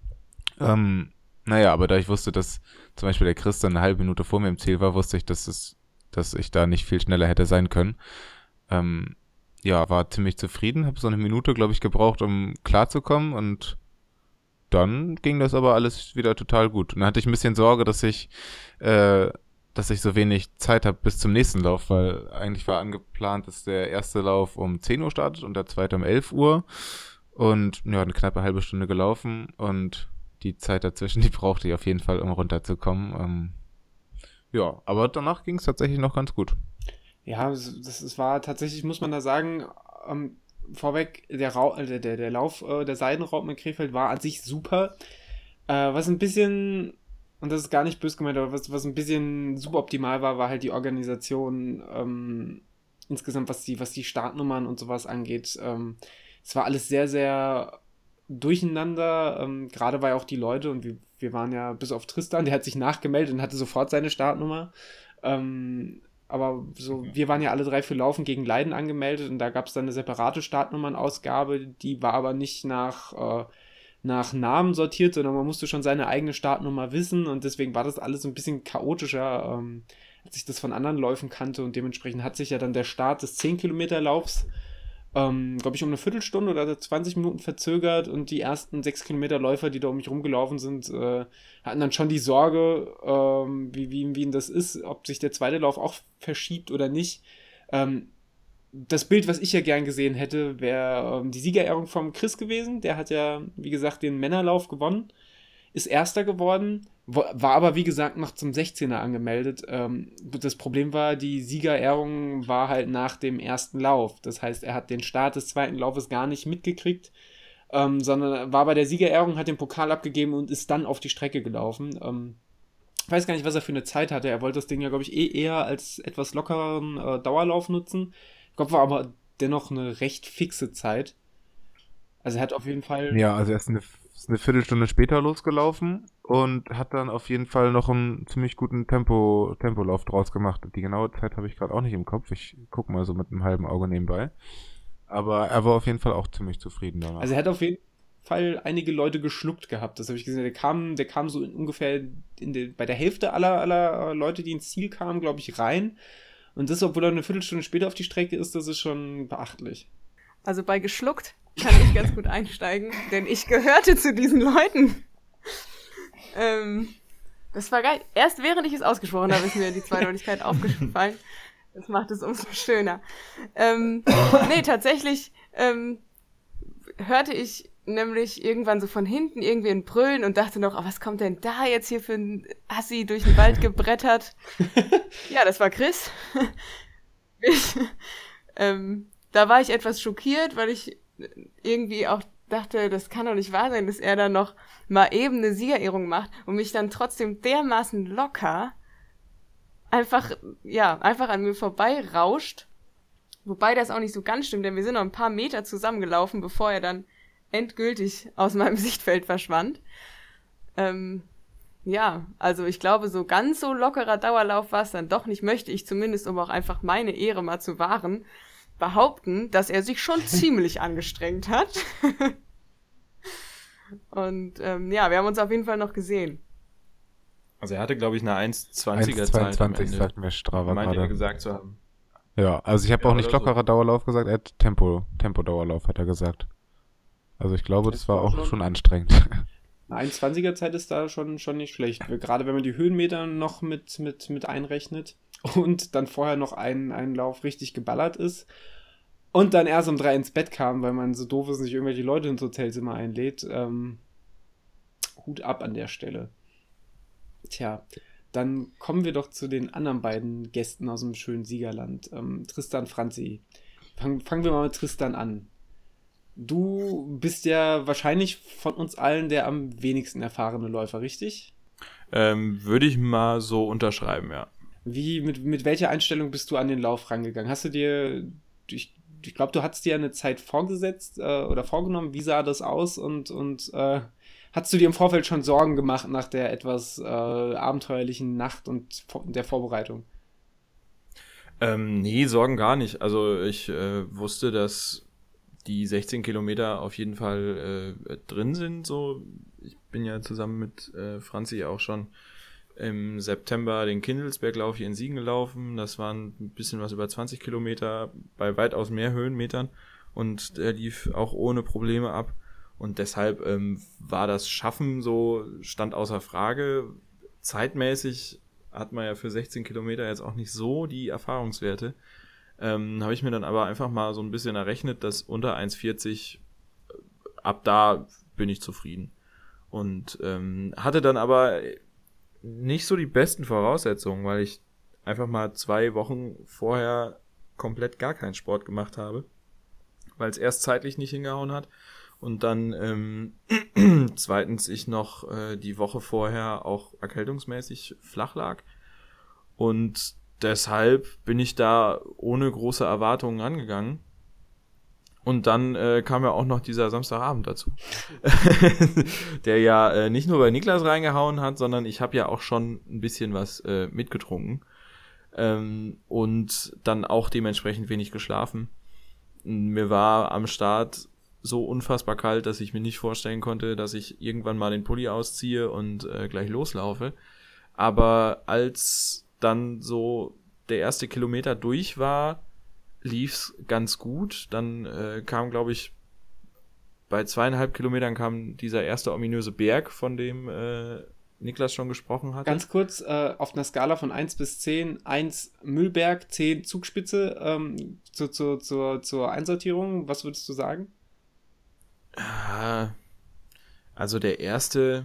Ähm, naja, aber da ich wusste, dass zum Beispiel der Chris dann eine halbe Minute vor mir im Ziel war, wusste ich, dass es, dass ich da nicht viel schneller hätte sein können. Ähm, ja, war ziemlich zufrieden, habe so eine Minute, glaube ich, gebraucht, um klarzukommen und dann ging das aber alles wieder total gut. Und dann hatte ich ein bisschen Sorge, dass ich, äh, dass ich so wenig Zeit habe bis zum nächsten Lauf, weil eigentlich war angeplant, dass der erste Lauf um zehn Uhr startet und der zweite um elf Uhr und ja, eine knappe halbe Stunde gelaufen und die Zeit dazwischen, die brauchte ich auf jeden Fall, um runterzukommen. Ähm, ja, aber danach ging es tatsächlich noch ganz gut. Ja, das, das war tatsächlich, muss man da sagen, ähm, vorweg, der, Ra- der, der, der Lauf äh, der Seidenraupen in Krefeld war an sich super. Äh, was ein bisschen, und das ist gar nicht böse gemeint, aber was, was ein bisschen suboptimal war, war halt die Organisation ähm, insgesamt, was die, was die Startnummern und sowas angeht. Ähm, es war alles sehr, sehr durcheinander, ähm, gerade weil auch die Leute, und wir, wir waren ja bis auf Tristan, der hat sich nachgemeldet und hatte sofort seine Startnummer. Ähm, aber so, wir waren ja alle drei für Laufen gegen Leiden angemeldet und da gab es dann eine separate Startnummernausgabe, die war aber nicht nach, äh, nach Namen sortiert, sondern man musste schon seine eigene Startnummer wissen und deswegen war das alles so ein bisschen chaotischer, ähm, als ich das von anderen Läufen kannte und dementsprechend hat sich ja dann der Start des zehn Kilometer Laufs ähm, glaube ich, um eine Viertelstunde oder zwanzig Minuten verzögert und die ersten sechs Kilometer Läufer, die da um mich rumgelaufen sind, äh, hatten dann schon die Sorge, ähm, wie, wie, wie das ist, ob sich der zweite Lauf auch verschiebt oder nicht. Ähm, das Bild, was ich ja gern gesehen hätte, wäre ähm, die Siegerehrung vom Chris gewesen. Der hat ja, wie gesagt, den Männerlauf gewonnen, ist Erster geworden, war aber, wie gesagt, noch zum sechzehner angemeldet. Ähm, das Problem war, die Siegerehrung war halt nach dem ersten Lauf. Das heißt, er hat den Start des zweiten Laufes gar nicht mitgekriegt, ähm, sondern war bei der Siegerehrung, hat den Pokal abgegeben und ist dann auf die Strecke gelaufen. Ähm, ich weiß gar nicht, was er für eine Zeit hatte. Er wollte das Ding ja, glaube ich, eh eher als etwas lockeren äh, Dauerlauf nutzen. Ich glaube, war aber dennoch eine recht fixe Zeit. Also er hat auf jeden Fall... Ja, also er ist eine, ist eine Viertelstunde später losgelaufen und hat dann auf jeden Fall noch einen ziemlich guten Tempo, Tempolauf draus gemacht. Die genaue Zeit habe ich gerade auch nicht im Kopf. Ich gucke mal so mit einem halben Auge nebenbei. Aber er war auf jeden Fall auch ziemlich zufrieden danach. Also er hat auf jeden Fall einige Leute geschluckt gehabt. Das habe ich gesehen. Der kam, der kam so in ungefähr in de, bei der Hälfte aller, aller Leute, die ins Ziel kamen, glaube ich, rein. Und das, obwohl er eine Viertelstunde später auf die Strecke ist, das ist schon beachtlich. Also bei geschluckt kann ich ganz gut einsteigen, denn ich gehörte zu diesen Leuten. ähm, das war geil. Erst während ich es ausgesprochen habe, ist mir die Zweideutigkeit aufgefallen. Das macht es umso schöner. Ähm, nee, tatsächlich ähm, hörte ich nämlich irgendwann so von hinten irgendwie ein Brüllen und dachte noch, oh, was kommt denn da jetzt hier für ein Assi durch den Wald gebrettert? Ja, das war Chris. ich, ähm, da war ich etwas schockiert, weil ich irgendwie auch dachte, das kann doch nicht wahr sein, dass er dann noch mal eben eine Siegerehrung macht und mich dann trotzdem dermaßen locker einfach, ja, einfach an mir vorbei rauscht. Wobei das auch nicht so ganz stimmt, denn wir sind noch ein paar Meter zusammengelaufen, bevor er dann endgültig aus meinem Sichtfeld verschwand. Ähm, ja, also ich glaube, so ganz so lockerer Dauerlauf war es dann doch nicht, möchte ich zumindest, um auch einfach meine Ehre mal zu wahren, behaupten, dass er sich schon ziemlich angestrengt hat. Und ähm, ja, wir haben uns auf jeden Fall noch gesehen. Also er hatte, glaube ich, eine eins zwanziger Zeit eins am zweiundzwanzig Ende. sagt mir Strava Meint er gerade. gesagt zu haben. Ja, also ich habe Ja, auch nicht oder so. lockerer Dauerlauf gesagt, er hat Tempo, Tempo-Dauerlauf hat er gesagt. Also ich glaube, das, Das war war auch schon- schon anstrengend. Eine einundzwanziger Zeit ist da schon, schon nicht schlecht. Gerade wenn man die Höhenmeter noch mit, mit, mit einrechnet und dann vorher noch ein, ein Lauf richtig geballert ist und dann erst um drei ins Bett kam, weil man so doof ist, nicht irgendwelche Leute ins Hotelzimmer einlädt. Ähm, Hut ab an der Stelle. Tja, dann kommen wir doch zu den anderen beiden Gästen aus dem schönen Siegerland. Ähm, Tristan, Franzi. Fang, fangen wir mal mit Tristan an. Du bist ja wahrscheinlich von uns allen der am wenigsten erfahrene Läufer, richtig? Ähm, würde ich mal so unterschreiben, ja. Wie, mit, mit welcher Einstellung bist du an den Lauf rangegangen? Hast du dir, ich, ich glaube, du hattest dir eine Zeit vorgesetzt äh, oder vorgenommen, wie sah das aus und, und äh, hast du dir im Vorfeld schon Sorgen gemacht nach der etwas äh, abenteuerlichen Nacht und vor- der Vorbereitung? Ähm, nee, Sorgen gar nicht. Also ich äh, wusste, dass die sechzehn Kilometer auf jeden Fall äh, drin sind. So, ich bin ja zusammen mit äh, Franzi auch schon im September den Kindelsberglauf hier in Siegen gelaufen. Das waren ein bisschen was über zwanzig Kilometer bei weitaus mehr Höhenmetern und der lief auch ohne Probleme ab. Und deshalb ähm, war das Schaffen so, stand außer Frage. Zeitmäßig hat man ja für sechzehn Kilometer jetzt auch nicht so die Erfahrungswerte. Ähm, habe ich mir dann aber einfach mal so ein bisschen errechnet, dass unter eins vierzig, äh, ab da bin ich zufrieden. Und ähm, hatte dann aber nicht so die besten Voraussetzungen, weil ich einfach mal zwei Wochen vorher komplett gar keinen Sport gemacht habe, weil es erst zeitlich nicht hingehauen hat und dann ähm, zweitens ich noch äh, die Woche vorher auch erkältungsmäßig flach lag und deshalb bin ich da ohne große Erwartungen angegangen. Und dann äh, kam ja auch noch dieser Samstagabend dazu, der ja äh, nicht nur bei Niklas reingehauen hat, sondern ich habe ja auch schon ein bisschen was äh, mitgetrunken ähm, und dann auch dementsprechend wenig geschlafen. Mir war am Start so unfassbar kalt, dass ich mir nicht vorstellen konnte, dass ich irgendwann mal den Pulli ausziehe und äh, gleich loslaufe. Aber als dann so der erste Kilometer durch war, lief's ganz gut. Dann äh, kam, glaube ich, bei zweieinhalb Kilometern kam dieser erste ominöse Berg, von dem äh, Niklas schon gesprochen hat. Ganz kurz, äh, auf einer Skala von eins bis zehn, eins Müllberg, zehn Zugspitze, ähm, zu, zu, zur, zur Einsortierung, was würdest du sagen? Ah, also der erste,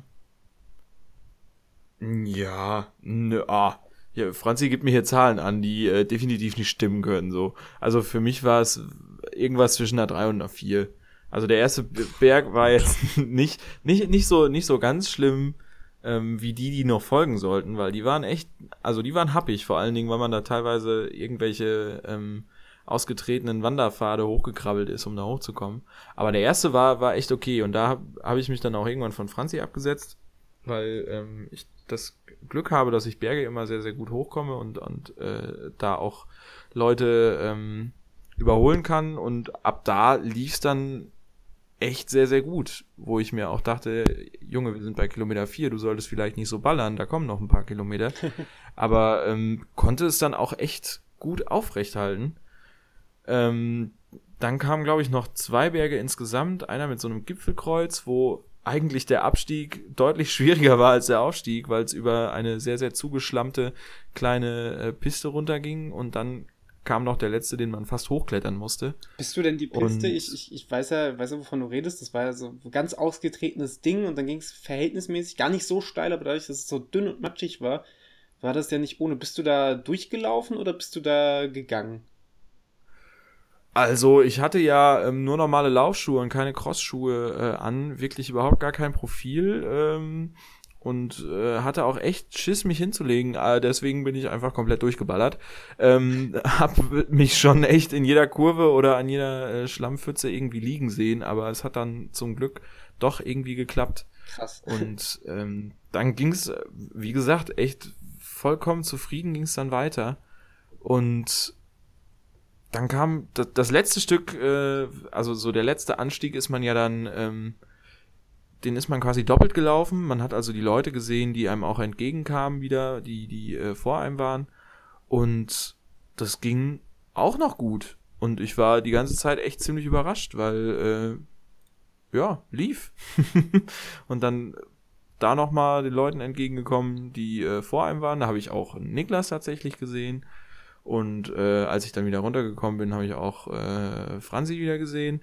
ja, ne, ah, hier, Franzi gibt mir hier Zahlen an, die äh, definitiv nicht stimmen können, so. Also für mich war es irgendwas zwischen einer drei und einer vier. Also der erste Berg war jetzt nicht, nicht, nicht so, nicht so ganz schlimm, ähm, wie die, die noch folgen sollten, weil die waren echt, also die waren happig, vor allen Dingen, weil man da teilweise irgendwelche, ähm, ausgetretenen Wanderpfade hochgekrabbelt ist, um da hochzukommen. Aber der erste war, war echt okay und da habe hab ich mich dann auch irgendwann von Franzi abgesetzt, weil ähm, ich das Glück habe, dass ich Berge immer sehr, sehr gut hochkomme und, und äh, da auch Leute ähm, überholen kann und ab da lief's dann echt sehr, sehr gut, wo ich mir auch dachte, Junge, wir sind bei Kilometer vier, du solltest vielleicht nicht so ballern, da kommen noch ein paar Kilometer, aber ähm, konnte es dann auch echt gut aufrechthalten. Ähm, dann kamen, glaube ich, noch zwei Berge insgesamt, einer mit so einem Gipfelkreuz, wo eigentlich der Abstieg deutlich schwieriger war als der Aufstieg, weil es über eine sehr, sehr zugeschlammte kleine äh, Piste runterging und dann kam noch der letzte, den man fast hochklettern musste. Bist du denn die Piste? Und- Ich, ich, ich weiß ja, weiß ja, wovon du redest. Das war ja so ein ganz ausgetretenes Ding und dann ging es verhältnismäßig gar nicht so steil, aber dadurch, dass es so dünn und matschig war, war das ja nicht ohne. Bist du da durchgelaufen oder bist du da gegangen? Also ich hatte ja ähm, nur normale Laufschuhe und keine Crossschuhe äh, an, wirklich überhaupt gar kein Profil. Ähm, und äh, hatte auch echt Schiss, mich hinzulegen. Äh, deswegen bin ich einfach komplett durchgeballert. Ähm, hab mich schon echt in jeder Kurve oder an jeder äh, Schlammpfütze irgendwie liegen sehen, aber es hat dann zum Glück doch irgendwie geklappt. Krass. Und ähm, dann ging's, wie gesagt, echt vollkommen zufrieden ging's dann weiter. Und dann kam das, das letzte Stück, äh, also so der letzte Anstieg ist man ja dann, ähm, den ist man quasi doppelt gelaufen. Man hat also die Leute gesehen, die einem auch entgegenkamen wieder, die, die äh, vor einem waren. Und das ging auch noch gut. Und ich war die ganze Zeit echt ziemlich überrascht, weil, äh, ja, lief. Und dann da nochmal den Leuten entgegengekommen, die äh, vor einem waren. Da habe ich auch Niklas tatsächlich gesehen. Und äh, als ich dann wieder runtergekommen bin, habe ich auch äh, Franzi wieder gesehen.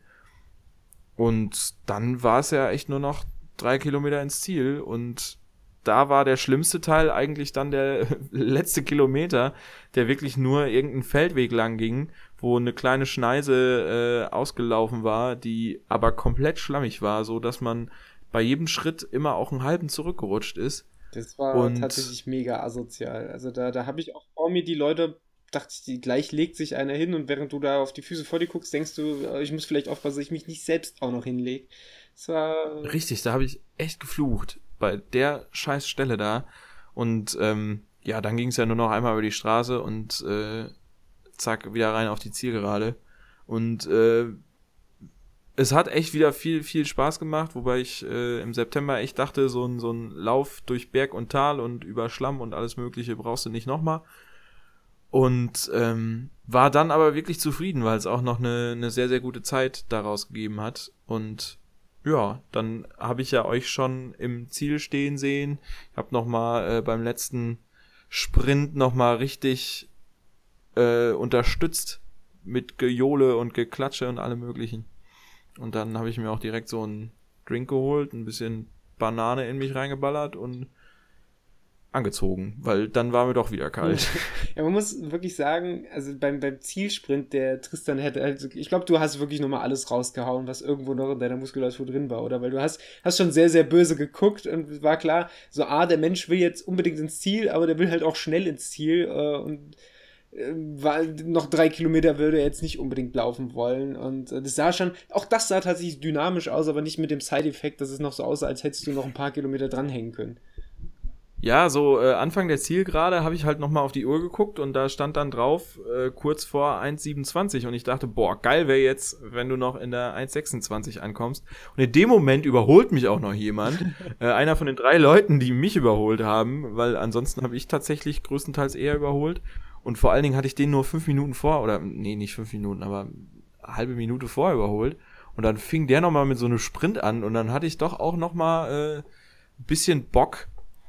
Und dann war es ja echt nur noch drei Kilometer ins Ziel. Und da war der schlimmste Teil eigentlich dann der letzte Kilometer, der wirklich nur irgendeinen Feldweg lang ging, wo eine kleine Schneise äh, ausgelaufen war, die aber komplett schlammig war, so dass man bei jedem Schritt immer auch einen halben zurückgerutscht ist. Das war Und tatsächlich mega asozial. Also da, da habe ich auch vor mir die Leute, dachte ich, die, gleich legt sich einer hin und während du da auf die Füße vor dir guckst, denkst du, ich muss vielleicht aufpassen, dass ich mich nicht selbst auch noch hinlege. Das war... Richtig, da habe ich echt geflucht bei der scheiß Stelle da. Und ähm, ja, dann ging es ja nur noch einmal über die Straße und äh, zack, wieder rein auf die Zielgerade. Und äh, es hat echt wieder viel, viel Spaß gemacht, wobei ich äh, im September echt dachte, so ein, so ein Lauf durch Berg und Tal und über Schlamm und alles Mögliche brauchst du nicht nochmal. Und ähm, war dann aber wirklich zufrieden, weil es auch noch eine, eine sehr, sehr gute Zeit daraus gegeben hat. Und ja, dann habe ich ja euch schon im Ziel stehen sehen. Ich habe nochmal äh, beim letzten Sprint nochmal richtig äh, unterstützt mit Gejohle und Geklatsche und allem möglichen. Und dann habe ich mir auch direkt so einen Drink geholt, ein bisschen Banane in mich reingeballert und angezogen, weil dann war mir doch wieder kalt. Ja, man muss wirklich sagen, also beim, beim Zielsprint, der Tristan hätte, also ich glaube, du hast wirklich nochmal alles rausgehauen, was irgendwo noch in deiner Muskulatur drin war, oder? Weil du hast, hast schon sehr, sehr böse geguckt und es war klar, so, ah, der Mensch will jetzt unbedingt ins Ziel, aber der will halt auch schnell ins Ziel äh, und äh, war, noch drei Kilometer würde er jetzt nicht unbedingt laufen wollen und äh, das sah schon, auch das sah tatsächlich dynamisch aus, aber nicht mit dem Side-Effekt, dass es noch so aussah, als hättest du noch ein paar Kilometer dranhängen können. Ja, so äh, Anfang der Zielgerade habe ich halt nochmal auf die Uhr geguckt und da stand dann drauf, äh, kurz vor eins siebenundzwanzig und ich dachte, boah, geil wäre jetzt, wenn du noch in der eins sechsundzwanzig ankommst. Und in dem Moment überholt mich auch noch jemand, äh, einer von den drei Leuten, die mich überholt haben, weil ansonsten habe ich tatsächlich größtenteils eher überholt und vor allen Dingen hatte ich den nur fünf Minuten vor, oder nee, nicht fünf Minuten, aber eine halbe Minute vorher überholt und dann fing der nochmal mit so einem Sprint an und dann hatte ich doch auch nochmal äh, ein bisschen Bock,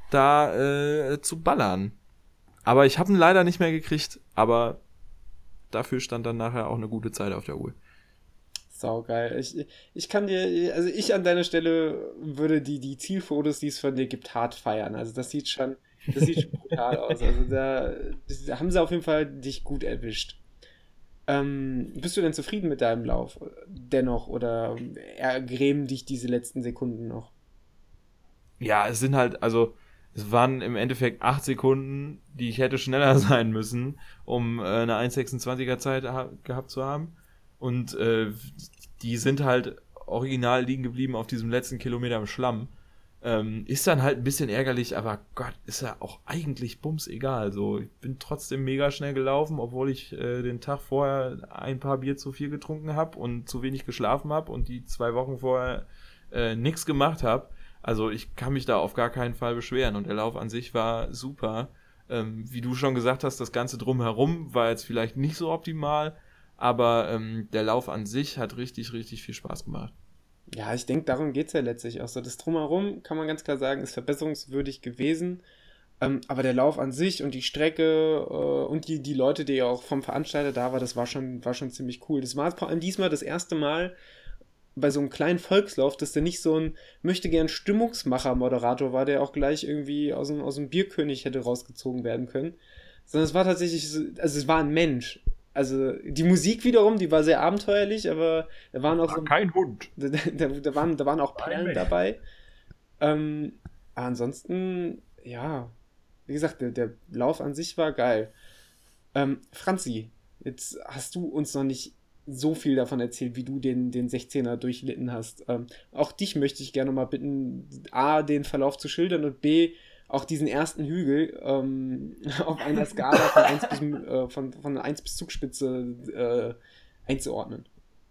da äh, zu ballern. Aber ich habe ihn leider nicht mehr gekriegt, aber dafür stand dann nachher auch eine gute Zeit auf der Uhr. Saugeil. Ich, ich kann dir, also ich an deiner Stelle würde die, die Zielfotos, die es von dir gibt, hart feiern. Also das sieht schon, das sieht schon brutal aus. Also da, da haben sie auf jeden Fall dich gut erwischt. Ähm, bist du denn zufrieden mit deinem Lauf dennoch oder ergrämen dich diese letzten Sekunden noch? Ja, es sind halt, also es waren im Endeffekt acht Sekunden, die ich hätte schneller sein müssen, um äh, eine eins sechsundzwanziger Zeit ha- gehabt zu haben. Und äh, die sind halt original liegen geblieben auf diesem letzten Kilometer im Schlamm. Ähm, ist dann halt ein bisschen ärgerlich, aber Gott, ist ja auch eigentlich bums egal. So, ich bin trotzdem mega schnell gelaufen, obwohl ich äh, den Tag vorher ein paar Bier zu viel getrunken habe und zu wenig geschlafen habe und die zwei Wochen vorher äh, nichts gemacht habe. Also ich kann mich da auf gar keinen Fall beschweren und der Lauf an sich war super. Ähm, wie du schon gesagt hast, das Ganze drumherum war jetzt vielleicht nicht so optimal, aber ähm, der Lauf an sich hat richtig, richtig viel Spaß gemacht. Ja, ich denke, darum geht es ja letztlich auch so. Das Drumherum, kann man ganz klar sagen, ist verbesserungswürdig gewesen. Ähm, aber der Lauf an sich und die Strecke äh, und die, die Leute, die ja auch vom Veranstalter da waren, das war schon, war schon ziemlich cool. Das war vor allem diesmal das erste Mal, bei so einem kleinen Volkslauf, dass der nicht so ein möchte gern Stimmungsmacher-Moderator war, der auch gleich irgendwie aus dem, aus dem Bierkönig hätte rausgezogen werden können. Sondern es war tatsächlich, so, also es war ein Mensch. Also die Musik wiederum, die war sehr abenteuerlich, aber da waren auch war so... kein Hund. Da, da, da, waren, da waren auch Perlen dabei. Ähm, Aber ansonsten, ja, wie gesagt, der, der Lauf an sich war geil. Ähm, Franzi, jetzt hast du uns noch nicht so viel davon erzählt, wie du den, den sechzehner durchlitten hast. Ähm, auch dich möchte ich gerne mal bitten, A, den Verlauf zu schildern und B, auch diesen ersten Hügel ähm, auf einer Skala von eins bis, äh, von, von eins bis Zugspitze äh, einzuordnen.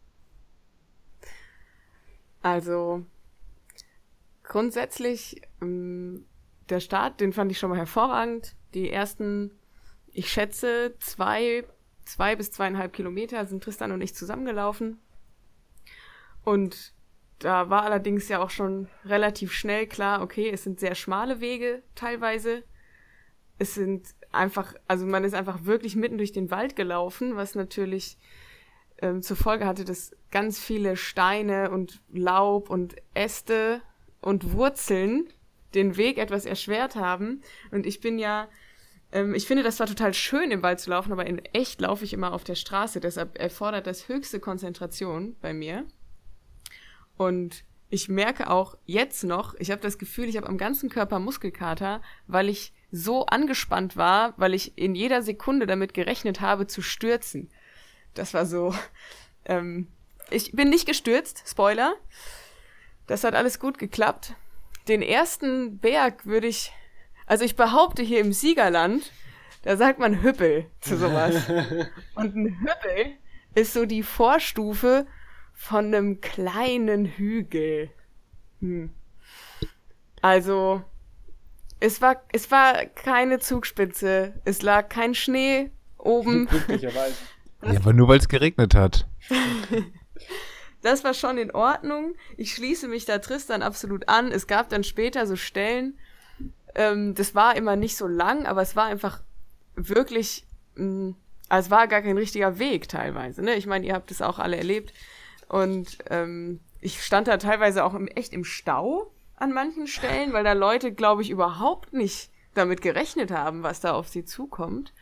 Also, grundsätzlich, ähm, der Start, den fand ich schon mal hervorragend. Die ersten, ich schätze, zwei, zwei bis zweieinhalb Kilometer sind Tristan und ich zusammengelaufen. Und da war allerdings ja auch schon relativ schnell klar, okay, es sind sehr schmale Wege teilweise. Es sind einfach, also man ist einfach wirklich mitten durch den Wald gelaufen, was natürlich ähm, zur Folge hatte, dass ganz viele Steine und Laub und Äste und Wurzeln den Weg etwas erschwert haben. Und ich bin ja, ähm, ich finde, das war total schön, im Wald zu laufen, aber in echt laufe ich immer auf der Straße. Deshalb erfordert das höchste Konzentration bei mir. Und ich merke auch jetzt noch, ich habe das Gefühl, ich habe am ganzen Körper Muskelkater, weil ich so angespannt war, weil ich in jeder Sekunde damit gerechnet habe, zu stürzen. Das war so, ähm, ich bin nicht gestürzt, Spoiler. Das hat alles gut geklappt. Den ersten Berg würde ich, also ich behaupte hier im Siegerland, da sagt man Hüppel zu sowas. Und ein Hüppel ist so die Vorstufe von einem kleinen Hügel. Hm. Also, es war, es war keine Zugspitze, es lag kein Schnee oben. Glücklicherweise. Ja, aber nur weil es geregnet hat. Das war schon in Ordnung. Ich schließe mich da Tristan absolut an. Es gab dann später so Stellen, ähm, das war immer nicht so lang, aber es war einfach wirklich, mh, also es war gar kein richtiger Weg teilweise. Ne? Ich meine, ihr habt es auch alle erlebt. Und ähm, ich stand da teilweise auch im, echt im Stau an manchen Stellen, weil da Leute, glaube ich, überhaupt nicht damit gerechnet haben, was da auf sie zukommt.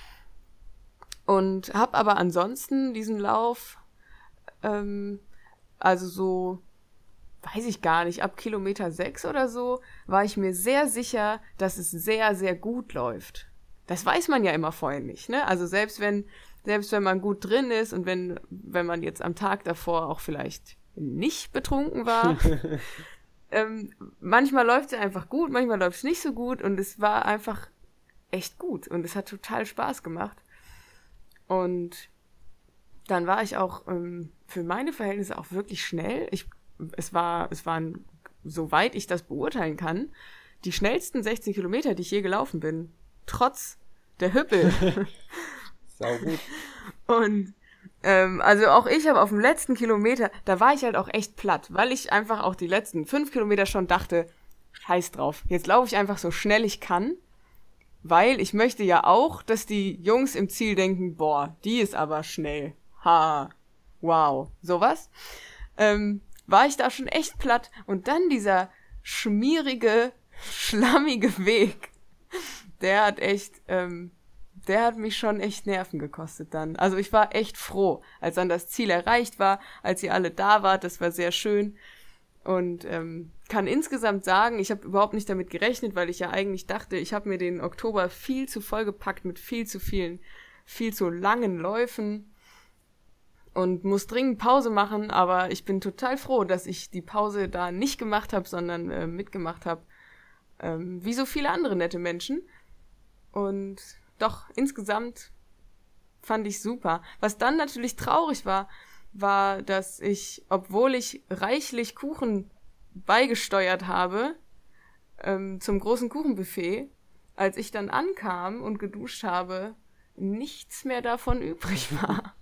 Und habe aber ansonsten diesen Lauf, ähm, also so, weiß ich gar nicht, ab Kilometer sechs oder so, war ich mir sehr sicher, dass es sehr, sehr gut läuft. Das weiß man ja immer vorher nicht, ne? Also selbst wenn Selbst wenn man gut drin ist und wenn, wenn man jetzt am Tag davor auch vielleicht nicht betrunken war. ähm, manchmal läuft es einfach gut, manchmal läuft es nicht so gut und es war einfach echt gut und es hat total Spaß gemacht. Und dann war ich auch ähm, für meine Verhältnisse auch wirklich schnell. Ich, es war, es waren, soweit ich das beurteilen kann, die schnellsten sechzehn Kilometer, die ich je gelaufen bin. Trotz der Hüppel. Sau gut. Und ähm, also auch ich habe auf dem letzten Kilometer, da war ich halt auch echt platt, weil ich einfach auch die letzten fünf Kilometer schon dachte, scheiß drauf, jetzt laufe ich einfach so schnell ich kann, weil ich möchte ja auch, dass die Jungs im Ziel denken, boah, die ist aber schnell, ha, wow, sowas. Ähm, war ich da schon echt platt und dann dieser schmierige, schlammige Weg, der hat echt, ähm, der hat mich schon echt Nerven gekostet dann. Also ich war echt froh, als dann das Ziel erreicht war, als ihr alle da wart, das war sehr schön. Und ähm, kann insgesamt sagen, ich habe überhaupt nicht damit gerechnet, weil ich ja eigentlich dachte, ich habe mir den Oktober viel zu vollgepackt mit viel zu vielen, viel zu langen Läufen und muss dringend Pause machen, aber ich bin total froh, dass ich die Pause da nicht gemacht habe, sondern äh, mitgemacht habe, ähm, wie so viele andere nette Menschen. Und doch, insgesamt fand ich super. Was dann natürlich traurig war, war, dass ich, obwohl ich reichlich Kuchen beigesteuert habe, ähm, zum großen Kuchenbuffet, als ich dann ankam und geduscht habe, nichts mehr davon übrig war.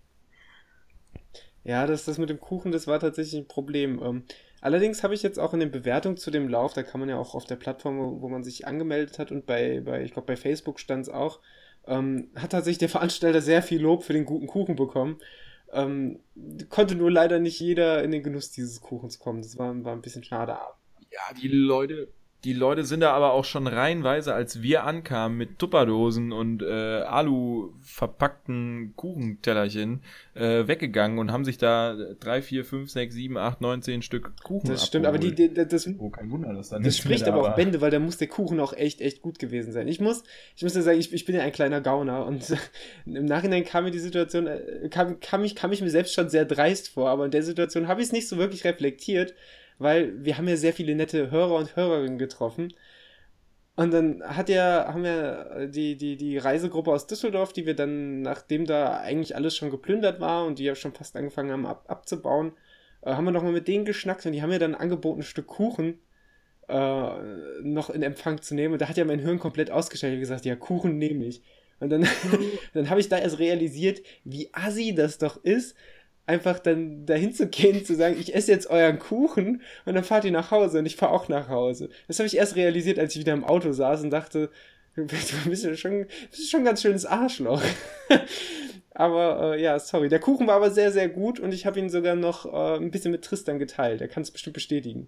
Ja, das, das mit dem Kuchen, das war tatsächlich ein Problem. Ähm, allerdings habe ich jetzt auch in den Bewertungen zu dem Lauf, da kann man ja auch auf der Plattform, wo, wo man sich angemeldet hat und bei, bei ich glaube bei Facebook stand es auch, ähm, hat tatsächlich der Veranstalter sehr viel Lob für den guten Kuchen bekommen. Ähm, konnte nur leider nicht jeder in den Genuss dieses Kuchens kommen. Das war, war ein bisschen schade. Ja, die Leute, die Leute sind da aber auch schon reihenweise, als wir ankamen, mit Tupperdosen und äh, Alu verpackten Kuchentellerchen äh, weggegangen und haben sich da drei, vier, fünf, sechs, sieben, acht, neun, zehn Stück Kuchen Das stimmt, aber die, die, das, oh, kein Wunder, dass da das nichts spricht mehr da aber auch war. Bände, weil da muss der Kuchen auch echt, echt gut gewesen sein. Ich muss, ich muss ja sagen, ich, ich bin ja ein kleiner Gauner und im Nachhinein kam mir die Situation, kam, kam, ich, kam ich mir selbst schon sehr dreist vor, aber in der Situation habe ich es nicht so wirklich reflektiert, weil wir haben ja sehr viele nette Hörer und Hörerinnen getroffen. Und dann hat ja, haben wir die, die, die Reisegruppe aus Düsseldorf, die wir dann, nachdem da eigentlich alles schon geplündert war und die ja schon fast angefangen haben ab, abzubauen, äh, haben wir nochmal mit denen geschnackt und die haben mir dann angeboten, ein Stück Kuchen äh, noch in Empfang zu nehmen. Und da hat ja mein Hirn komplett ausgestellt und gesagt, ja, Kuchen nehme ich. Und dann, dann habe ich da erst realisiert, wie assi das doch ist, einfach dann dahin zu gehen, zu sagen, ich esse jetzt euren Kuchen und dann fahrt ihr nach Hause und ich fahre auch nach Hause. Das habe ich erst realisiert, als ich wieder im Auto saß und dachte, du bist ja schon, bist schon ein ganz schönes Arschloch. aber äh, ja, sorry. Der Kuchen war aber sehr, sehr gut und ich habe ihn sogar noch äh, ein bisschen mit Tristan geteilt. Er kann es bestimmt bestätigen.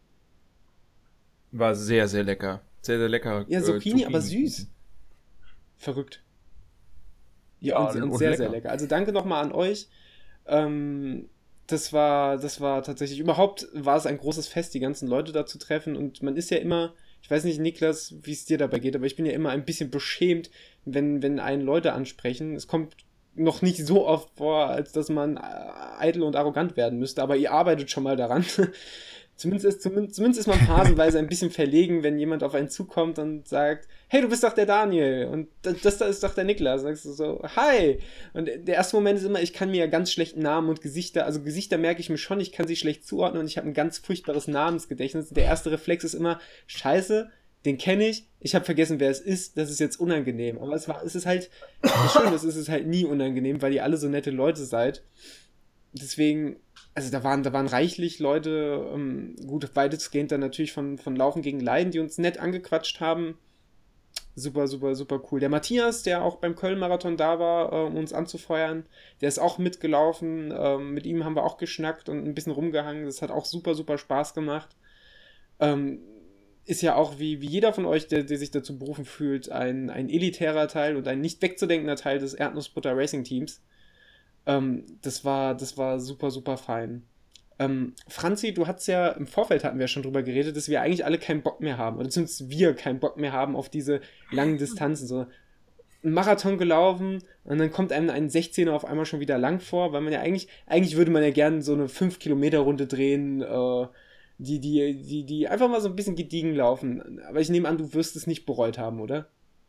War sehr, sehr lecker. Sehr, sehr lecker. Ja, Zucchini, äh, aber süß. Verrückt. Ja, und, und, und sehr, lecker. sehr lecker. Also danke nochmal an euch. Ähm, das war, das war tatsächlich, überhaupt war es ein großes Fest, die ganzen Leute da zu treffen und man ist ja immer, ich weiß nicht, Niklas, wie es dir dabei geht, aber ich bin ja immer ein bisschen beschämt, wenn, wenn einen Leute ansprechen. Es kommt noch nicht so oft vor, als dass man eitel und arrogant werden müsste, aber ihr arbeitet schon mal daran. Zumindest ist, zumindest, zumindest ist man phasenweise ein bisschen verlegen, wenn jemand auf einen zukommt und sagt, hey, du bist doch der Daniel und das, das da ist doch der Niklas. Sagst du so, hi. Und der erste Moment ist immer, ich kann mir ja ganz schlecht Namen und Gesichter, also Gesichter merke ich mir schon, ich kann sie schlecht zuordnen und ich habe ein ganz furchtbares Namensgedächtnis. Der erste Reflex ist immer, scheiße, den kenne ich, ich habe vergessen, wer es ist, das ist jetzt unangenehm. Aber es war, es ist halt, das Schöne ist, es ist halt nie unangenehm, weil ihr alle so nette Leute seid. Deswegen, also da waren, da waren reichlich Leute, ähm, gut, weitestgehend dann natürlich von, von Laufen gegen Leiden, die uns nett angequatscht haben. Super, super, super cool. Der Matthias, der auch beim Köln-Marathon da war, äh, um uns anzufeuern, der ist auch mitgelaufen. Ähm, mit ihm haben wir auch geschnackt und ein bisschen rumgehangen. Das hat auch super, super Spaß gemacht. Ähm, ist ja auch wie, wie jeder von euch, der, der sich dazu berufen fühlt, ein, ein elitärer Teil und ein nicht wegzudenkender Teil des Erdnussbutter Racing Teams. Ähm, das war, das war super, super fein. Ähm, Franzi, du hattest ja, im Vorfeld hatten wir schon drüber geredet, dass wir eigentlich alle keinen Bock mehr haben, oder zumindest wir keinen Bock mehr haben auf diese langen Distanzen, so ein Marathon gelaufen und dann kommt einem ein sechzehner auf einmal schon wieder lang vor, weil man ja eigentlich, eigentlich würde man ja gerne so eine fünf Kilometer Runde drehen, äh, die, die, die, die einfach mal so ein bisschen gediegen laufen, aber ich nehme an, du wirst es nicht bereut haben, oder?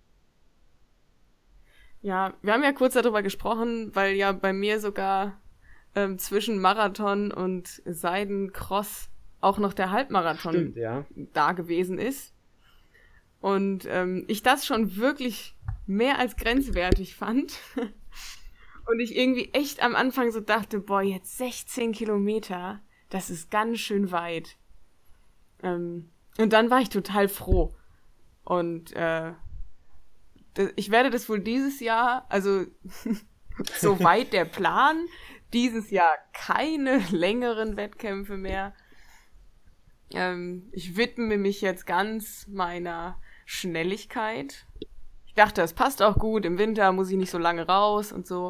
Ja, wir haben ja kurz darüber gesprochen, weil ja bei mir sogar ähm, zwischen Marathon und Seidencross auch noch der Halbmarathon Stimmt, ja. da gewesen ist. Und ähm, ich das schon wirklich mehr als grenzwertig fand. Und ich irgendwie echt am Anfang so dachte, boah, jetzt sechzehn Kilometer, das ist ganz schön weit. Ähm, und dann war ich total froh. Und äh, ich werde das wohl dieses Jahr, also soweit der Plan, dieses Jahr keine längeren Wettkämpfe mehr. Ähm, ich widme mich jetzt ganz meiner Schnelligkeit. Ich dachte, das passt auch gut, im Winter muss ich nicht so lange raus und so.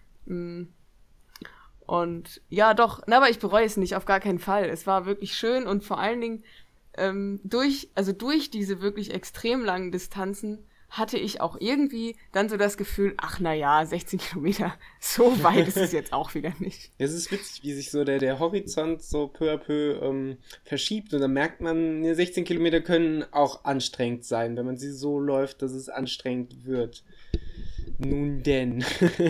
Und ja, doch, aber ich bereue es nicht, auf gar keinen Fall. Es war wirklich schön und vor allen Dingen ähm, durch, also durch diese wirklich extrem langen Distanzen hatte ich auch irgendwie dann so das Gefühl, ach naja, sechzehn Kilometer, so weit ist es jetzt auch wieder nicht. Es ist witzig, wie sich so der, der Horizont so peu à peu ähm, verschiebt und dann merkt man, sechzehn Kilometer können auch anstrengend sein, wenn man sie so läuft, dass es anstrengend wird. Nun denn.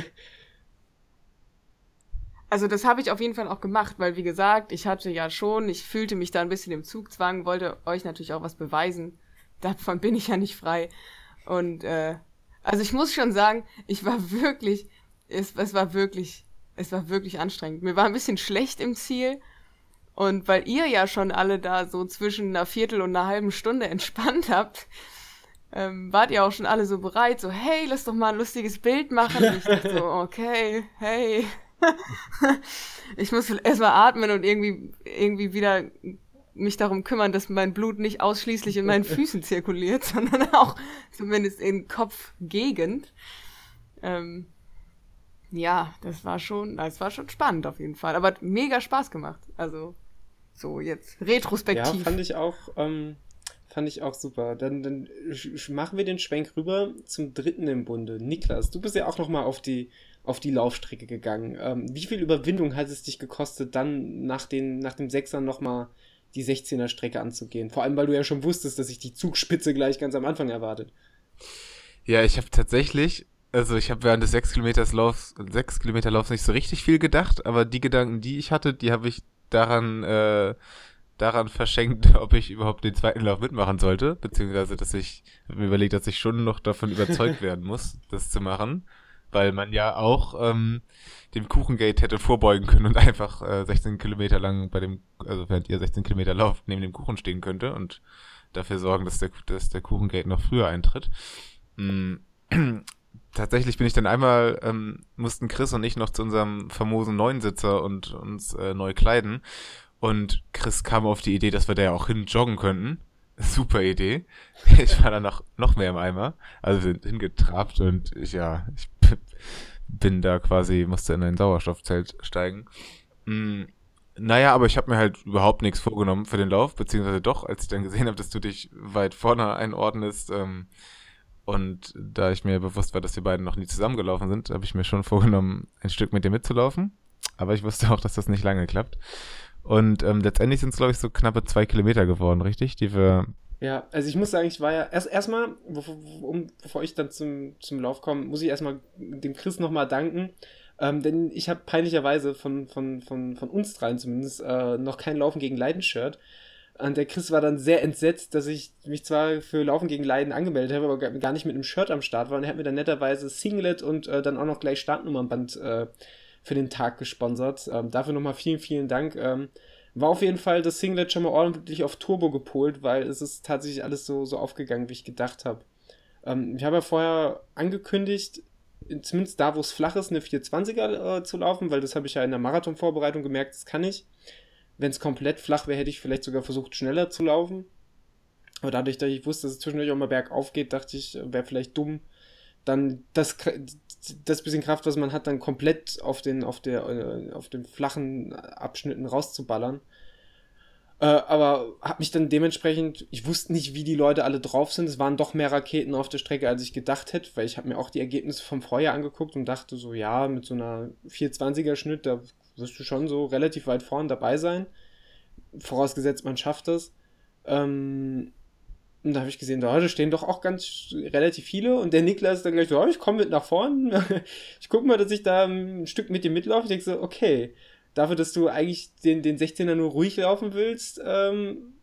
Also das habe ich auf jeden Fall auch gemacht, weil wie gesagt, ich hatte ja schon, ich fühlte mich da ein bisschen im Zugzwang, wollte euch natürlich auch was beweisen. Davon bin ich ja nicht frei. Und äh, also ich muss schon sagen, ich war wirklich, es, es war wirklich, es war wirklich anstrengend. Mir war ein bisschen schlecht im Ziel und weil ihr ja schon alle da so zwischen einer Viertel und einer halben Stunde entspannt habt, ähm, wart ihr auch schon alle so bereit, so hey, lass doch mal ein lustiges Bild machen. Und ich dachte so, okay, hey, ich muss erstmal atmen und irgendwie irgendwie wieder mich darum kümmern, dass mein Blut nicht ausschließlich in meinen Füßen zirkuliert, sondern auch zumindest in Kopfgegend. Ähm, ja, das war schon, das war schon spannend auf jeden Fall. Aber hat mega Spaß gemacht. Also so jetzt retrospektiv. Ja, fand ich auch, ähm, fand ich auch super. Dann, dann sch- machen wir den Schwenk rüber zum dritten im Bunde. Niklas, du bist ja auch nochmal auf die, auf die Laufstrecke gegangen. Ähm, wie viel Überwindung hat es dich gekostet, dann nach, den, nach dem Sechser nochmal die sechzehner Strecke anzugehen? Vor allem, weil du ja schon wusstest, dass sich die Zugspitze gleich ganz am Anfang erwartet. Ja, ich habe tatsächlich, also ich habe während des sechs Kilometer Laufs, sechs Kilometer Laufs nicht so richtig viel gedacht, aber die Gedanken, die ich hatte, die habe ich daran, äh, daran verschenkt, ob ich überhaupt den zweiten Lauf mitmachen sollte, beziehungsweise, dass ich, hab mir überlegt, dass ich schon noch davon überzeugt werden muss, das zu machen, weil man ja auch ähm, dem Kuchengate hätte vorbeugen können und einfach äh, sechzehn Kilometer lang bei dem, also während ihr sechzehn Kilometer lauft, neben dem Kuchen stehen könnte und dafür sorgen, dass der, dass der Kuchengate noch früher eintritt. Mm. Tatsächlich bin ich dann einmal, ähm, mussten Chris und ich noch zu unserem famosen Neunsitzer und uns äh, neu kleiden. Und Chris kam auf die Idee, dass wir da ja auch hin joggen könnten. Super Idee. Ich war dann noch, noch mehr im Eimer. Also wir sind hingetrabt und ich, ja, ich bin da quasi, musste in ein Sauerstoffzelt steigen. Mm, naja, aber ich habe mir halt überhaupt nichts vorgenommen für den Lauf, beziehungsweise doch, als ich dann gesehen habe, dass du dich weit vorne einordnest, ähm, und da ich mir bewusst war, dass wir beiden noch nie zusammengelaufen sind, habe ich mir schon vorgenommen, ein Stück mit dir mitzulaufen. Aber ich wusste auch, dass das nicht lange klappt. Und ähm, letztendlich sind es, glaube ich, so knappe zwei Kilometer geworden, richtig? Die wir. Ja, also ich muss sagen, ich war ja erst erstmal, bevor, um, bevor ich dann zum, zum Lauf komme, muss ich erstmal dem Chris nochmal danken. Ähm, denn ich habe peinlicherweise von, von, von, von uns dreien zumindest äh, noch kein Laufen gegen Leiden-Shirt. Und der Chris war dann sehr entsetzt, dass ich mich zwar für Laufen gegen Leiden angemeldet habe, aber gar nicht mit einem Shirt am Start war. Und er hat mir dann netterweise Singlet und äh, dann auch noch gleich Startnummernband äh, für den Tag gesponsert. Ähm, dafür nochmal vielen, vielen Dank. Ähm, war auf jeden Fall das Singlet schon mal ordentlich auf Turbo gepolt, weil es ist tatsächlich alles so, so aufgegangen, wie ich gedacht habe. Ähm, ich habe ja vorher angekündigt, zumindest da, wo es flach ist, eine vier zwanziger äh, zu laufen, weil das habe ich ja in der Marathonvorbereitung gemerkt, das kann ich. Wenn es komplett flach wäre, hätte ich vielleicht sogar versucht, schneller zu laufen. Aber dadurch, dass ich wusste, dass es zwischendurch auch mal bergauf geht, dachte ich, wäre vielleicht dumm, dann das, das bisschen Kraft, was man hat, dann komplett auf den, auf der, auf den flachen Abschnitten rauszuballern. Äh, aber habe mich dann dementsprechend, ich wusste nicht, wie die Leute alle drauf sind. Es waren doch mehr Raketen auf der Strecke, als ich gedacht hätte, weil ich habe mir auch die Ergebnisse vom Vorjahr angeguckt und dachte so, ja, mit so einer vier zwanziger Schnitt, da wirst du schon so relativ weit vorn dabei sein. Vorausgesetzt, man schafft das. Ähm, und da habe ich gesehen, da stehen doch auch ganz relativ viele. Und der Niklas ist dann gleich so, oh, ich komme mit nach vorn. Ich gucke mal, dass ich da ein Stück mit dir mitlaufe. Ich denke so, okay, dafür, dass du eigentlich den, den sechzehner nur ruhig laufen willst, ähm,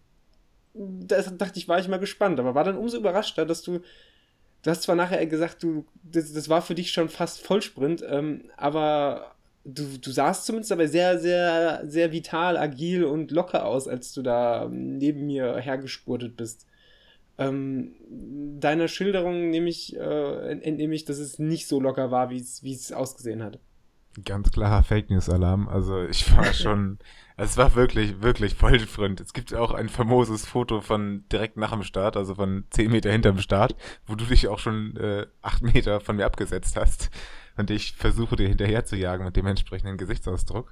das dachte ich, war ich mal gespannt. Aber war dann umso überraschter, dass du, du hast zwar nachher gesagt, du, das, das war für dich schon fast Vollsprint, ähm, aber Du, du sahst zumindest aber sehr, sehr, sehr vital, agil und locker aus, als du da neben mir hergespurtet bist. Ähm, deiner Schilderung nehme ich, äh, entnehme ich, dass es nicht so locker war, wie es ausgesehen hat. Ganz klarer Fake News Alarm. Also ich war schon, es war wirklich, wirklich Vollsprint. Es gibt auch ein famoses Foto von direkt nach dem Start, also von zehn Meter hinterm Start, wo du dich auch schon äh, acht Meter von mir abgesetzt hast. Und ich versuche dir hinterher zu jagen mit dem entsprechenden Gesichtsausdruck.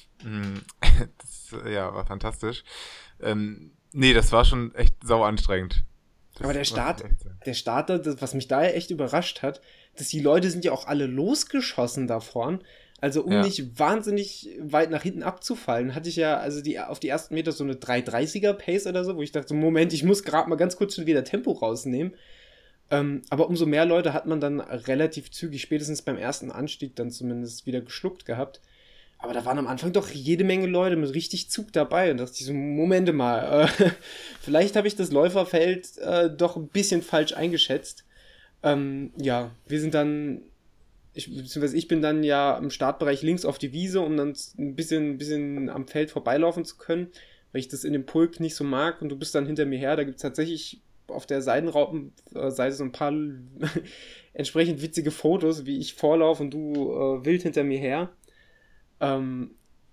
Das, ja, war fantastisch. Ähm, nee, das war schon echt sau anstrengend. Das Aber der Start, der Starter, das, was mich da ja echt überrascht hat, dass die Leute sind ja auch alle losgeschossen da vorn. Also um ja. nicht wahnsinnig weit nach hinten abzufallen, hatte ich ja also die auf die ersten Meter so eine drei dreißiger Pace oder so, wo ich dachte, Moment, ich muss gerade mal ganz kurz schon wieder Tempo rausnehmen. Ähm, aber umso mehr Leute hat man dann relativ zügig, spätestens beim ersten Anstieg dann zumindest wieder geschluckt gehabt. Aber da waren am Anfang doch jede Menge Leute mit richtig Zug dabei und dachte ich so, Momente mal, äh, vielleicht habe ich das Läuferfeld äh, doch ein bisschen falsch eingeschätzt. Ähm, ja, wir sind dann, ich, beziehungsweise ich bin dann ja im Startbereich links auf die Wiese, um dann ein bisschen, ein bisschen am Feld vorbeilaufen zu können, weil ich das in dem Pulk nicht so mag und du bist dann hinter mir her, da gibt es tatsächlich auf der Seitenraupenseite so ein paar entsprechend witzige Fotos, wie ich vorlaufe und du äh, wild hinter mir her. Ähm,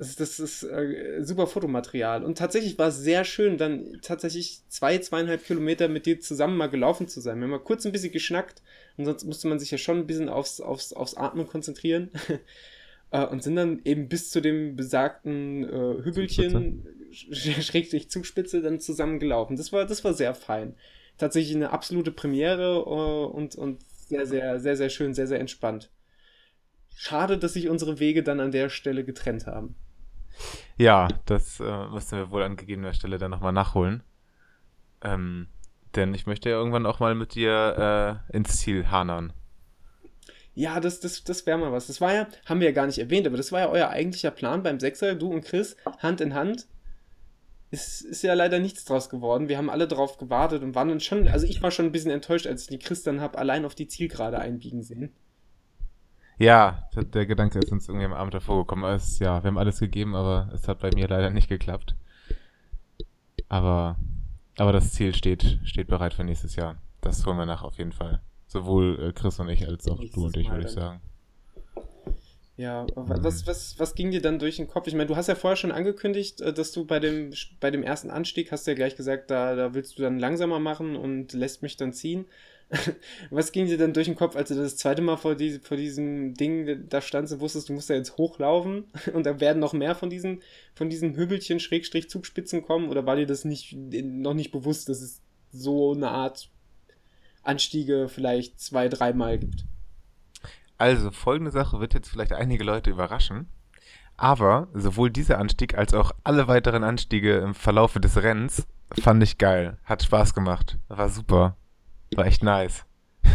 Das, das ist äh, super Fotomaterial. Und tatsächlich war es sehr schön, dann tatsächlich zwei, zweieinhalb Kilometer mit dir zusammen mal gelaufen zu sein. Wir haben mal kurz ein bisschen geschnackt und sonst musste man sich ja schon ein bisschen aufs, aufs, aufs Atmen konzentrieren. äh, und sind dann eben bis zu dem besagten äh, Hügelchen, Schrägstrich Zugspitze, dann zusammen gelaufen. Das war, das war sehr fein. Tatsächlich eine absolute Premiere äh, und, und sehr, sehr, sehr, sehr schön, sehr, sehr entspannt. Schade, dass sich unsere Wege dann an der Stelle getrennt haben. Ja, das äh, müssen wir wohl an gegebener Stelle dann nochmal nachholen. Ähm, denn ich möchte ja irgendwann auch mal mit dir äh, ins Ziel hanern. Ja, das, das, das wäre mal was. Das war ja, haben wir ja gar nicht erwähnt, aber das war ja euer eigentlicher Plan beim Sechser, du und Chris, Hand in Hand. Ist, ist ja leider nichts draus geworden. Wir haben alle drauf gewartet und waren dann schon, also ich war schon ein bisschen enttäuscht, als ich die Chris dann habe allein auf die Zielgerade einbiegen sehen. Ja, der Gedanke ist uns irgendwie am Abend davor gekommen. Es, ja, wir haben alles gegeben, aber es hat bei mir leider nicht geklappt. Aber, aber das Ziel steht, steht bereit für nächstes Jahr. Das holen wir nach auf jeden Fall. Sowohl äh, Chris und ich als auch Nächstes du und ich, Mal würde ich dann. sagen. Ja, was, was, was ging dir dann durch den Kopf? Ich meine, du hast ja vorher schon angekündigt, äh, dass du bei dem, bei dem ersten Anstieg, hast du ja gleich gesagt, da, da willst du dann langsamer machen und lässt mich dann ziehen. Was ging dir dann durch den Kopf, als du das zweite Mal vor, die, vor diesem Ding da standst und wusstest, du musst da jetzt hochlaufen und da werden noch mehr von diesen, von diesen Hügelchen, Schrägstrich, Zugspitzen kommen? Oder war dir das nicht, noch nicht bewusst, dass es so eine Art Anstiege vielleicht zwei, dreimal gibt? Also, folgende Sache wird jetzt vielleicht einige Leute überraschen. Aber sowohl dieser Anstieg als auch alle weiteren Anstiege im Verlaufe des Rennens fand ich geil. Hat Spaß gemacht. War super. War echt nice.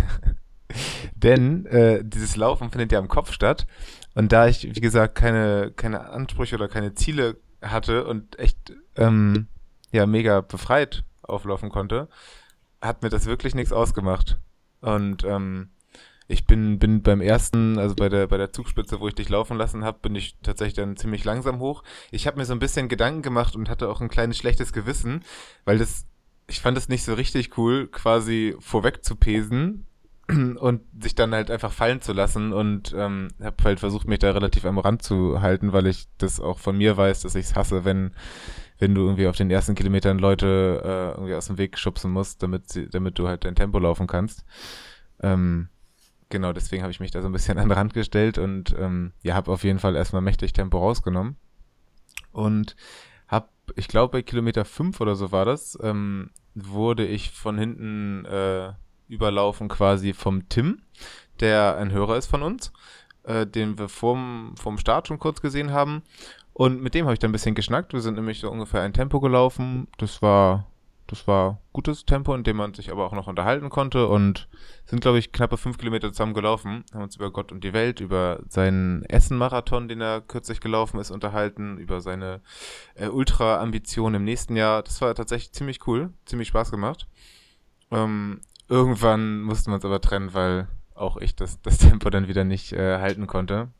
Denn äh, dieses Laufen findet ja im Kopf statt. Und da ich, wie gesagt, keine, keine Ansprüche oder keine Ziele hatte und echt ähm, ja, mega befreit auflaufen konnte, hat mir das wirklich nichts ausgemacht. Und ähm, ich bin, bin beim ersten, also bei der, bei der Zugspitze, wo ich dich laufen lassen habe, bin ich tatsächlich dann ziemlich langsam hoch. Ich habe mir so ein bisschen Gedanken gemacht und hatte auch ein kleines schlechtes Gewissen, weil das, ich fand es nicht so richtig cool, quasi vorweg zu pesen und sich dann halt einfach fallen zu lassen und ähm, habe halt versucht, mich da relativ am Rand zu halten, weil ich das auch von mir weiß, dass ich es hasse, wenn wenn du irgendwie auf den ersten Kilometern Leute äh, irgendwie aus dem Weg schubsen musst, damit sie, damit du halt dein Tempo laufen kannst. Ähm, Genau, deswegen habe ich mich da so ein bisschen an den Rand gestellt und ähm, ja, habe auf jeden Fall erstmal mächtig Tempo rausgenommen und habe, ich glaube bei Kilometer fünf oder so war das, ähm, wurde ich von hinten äh, überlaufen quasi vom Tim, der ein Hörer ist von uns, äh, den wir vorm, vorm Start schon kurz gesehen haben und mit dem habe ich dann ein bisschen geschnackt. Wir sind nämlich so ungefähr ein Tempo gelaufen, das war... Das war gutes Tempo, in dem man sich aber auch noch unterhalten konnte und sind, glaube ich, knappe fünf Kilometer zusammen gelaufen, haben uns über Gott und die Welt, über seinen Essen-Marathon, den er kürzlich gelaufen ist, unterhalten, über seine äh, Ultra-Ambition im nächsten Jahr. Das war tatsächlich ziemlich cool, ziemlich Spaß gemacht. Ähm, irgendwann mussten wir uns aber trennen, weil auch ich das, das Tempo dann wieder nicht äh, halten konnte.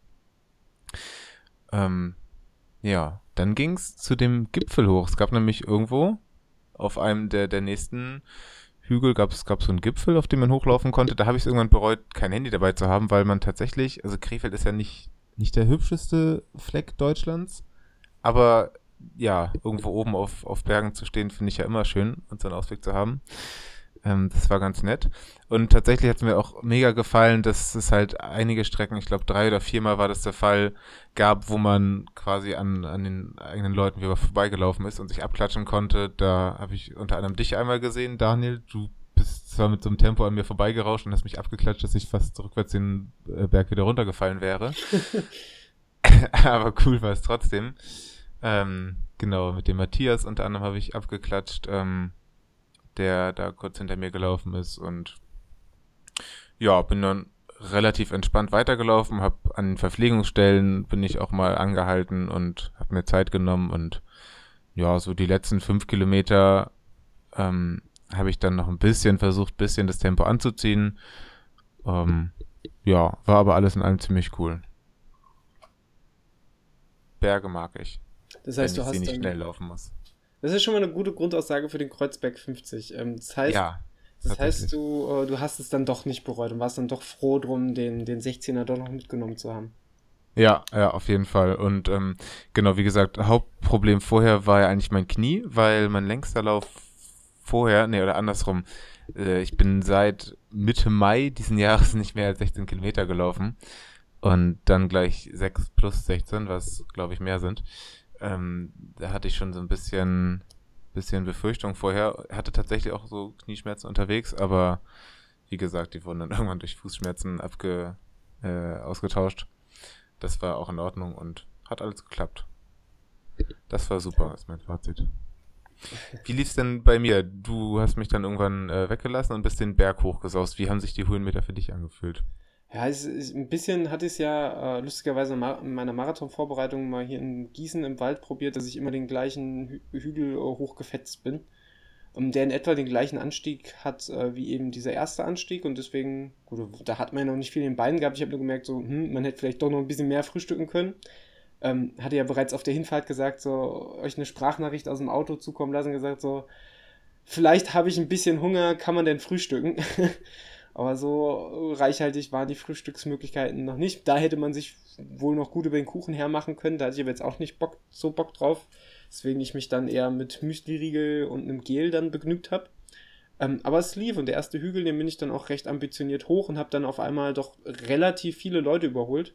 Ähm, ja, dann ging's zu dem Gipfel hoch. Es gab nämlich irgendwo auf einem der, der nächsten Hügel gab es gab so einen Gipfel, auf dem man hochlaufen konnte. Da habe ich es irgendwann bereut, kein Handy dabei zu haben, weil man tatsächlich, also Krefeld ist ja nicht, nicht der hübscheste Fleck Deutschlands, aber ja, irgendwo oben auf, auf Bergen zu stehen, finde ich ja immer schön und so einen Ausblick zu haben. Ähm, das war ganz nett. Und tatsächlich hat es mir auch mega gefallen, dass es halt einige Strecken, ich glaube drei oder viermal war das der Fall, gab, wo man quasi an, an den eigenen Leuten wieder vorbeigelaufen ist und sich abklatschen konnte. Da habe ich unter anderem dich einmal gesehen, Daniel. Du bist zwar mit so einem Tempo an mir vorbeigerauscht und hast mich abgeklatscht, dass ich fast rückwärts den äh, Berg wieder runtergefallen wäre. Aber cool war es trotzdem. Ähm, genau, mit dem Matthias unter anderem habe ich abgeklatscht, ähm, der da kurz hinter mir gelaufen ist und ja, bin dann relativ entspannt weitergelaufen, habe an den Verpflegungsstellen bin ich auch mal angehalten und habe mir Zeit genommen und ja, so die letzten fünf Kilometer ähm, habe ich dann noch ein bisschen versucht, bisschen das Tempo anzuziehen. Ähm, ja, war aber alles in allem ziemlich cool. Berge mag ich, Das heißt, wenn du ich sie hast nicht dann, schnell laufen muss. das ist schon mal eine gute Grundaussage für den Kreuzberg fünfzig. Ähm, das heißt, Ja, das heißt tatsächlich. du, äh, du hast es dann doch nicht bereut und warst dann doch froh drum, den, den sechzehner doch noch mitgenommen zu haben. Ja, ja, auf jeden Fall. Und ähm, genau, wie gesagt, Hauptproblem vorher war ja eigentlich mein Knie, weil mein längster Lauf vorher, nee, oder andersrum, äh, ich bin seit Mitte Mai diesen Jahres nicht mehr als sechzehn Kilometer gelaufen und dann gleich sechs plus sechzehn, was glaube ich mehr sind. Ähm, da hatte ich schon so ein bisschen, bisschen Befürchtung vorher, hatte tatsächlich auch so Knieschmerzen unterwegs, aber wie gesagt, die wurden dann irgendwann durch Fußschmerzen abge, äh, ausgetauscht. Das war auch in Ordnung und hat alles geklappt. Das war super, ist mein Fazit. Wie lief's denn bei mir? Du hast mich dann irgendwann äh, weggelassen und bist den Berg hochgesaust. Wie haben sich die Höhenmeter für dich angefühlt? Ja, es, es, ein bisschen hatte ich es ja äh, lustigerweise in Ma- in meiner Marathonvorbereitung mal hier in Gießen im Wald probiert, dass ich immer den gleichen Hü Hügel äh, hochgefetzt bin, ähm, der in etwa den gleichen Anstieg hat äh, wie eben dieser erste Anstieg und deswegen, gut, da hat man ja noch nicht viel in den Beinen gehabt. Ich habe nur gemerkt, so, hm, man hätte vielleicht doch noch ein bisschen mehr frühstücken können. Ähm, hatte ja bereits auf der Hinfahrt gesagt, so, euch eine Sprachnachricht aus dem Auto zukommen lassen, gesagt, so, vielleicht habe ich ein bisschen Hunger, kann man denn frühstücken? Aber so reichhaltig waren die Frühstücksmöglichkeiten noch nicht. Da hätte man sich wohl noch gut über den Kuchen hermachen können. Da hatte ich aber jetzt auch nicht Bock, so Bock drauf. Deswegen ich mich dann eher mit Müsli-Riegel und einem Gel dann begnügt habe. Ähm, aber es lief und der erste Hügel, den bin ich dann auch recht ambitioniert hoch und habe dann auf einmal doch relativ viele Leute überholt.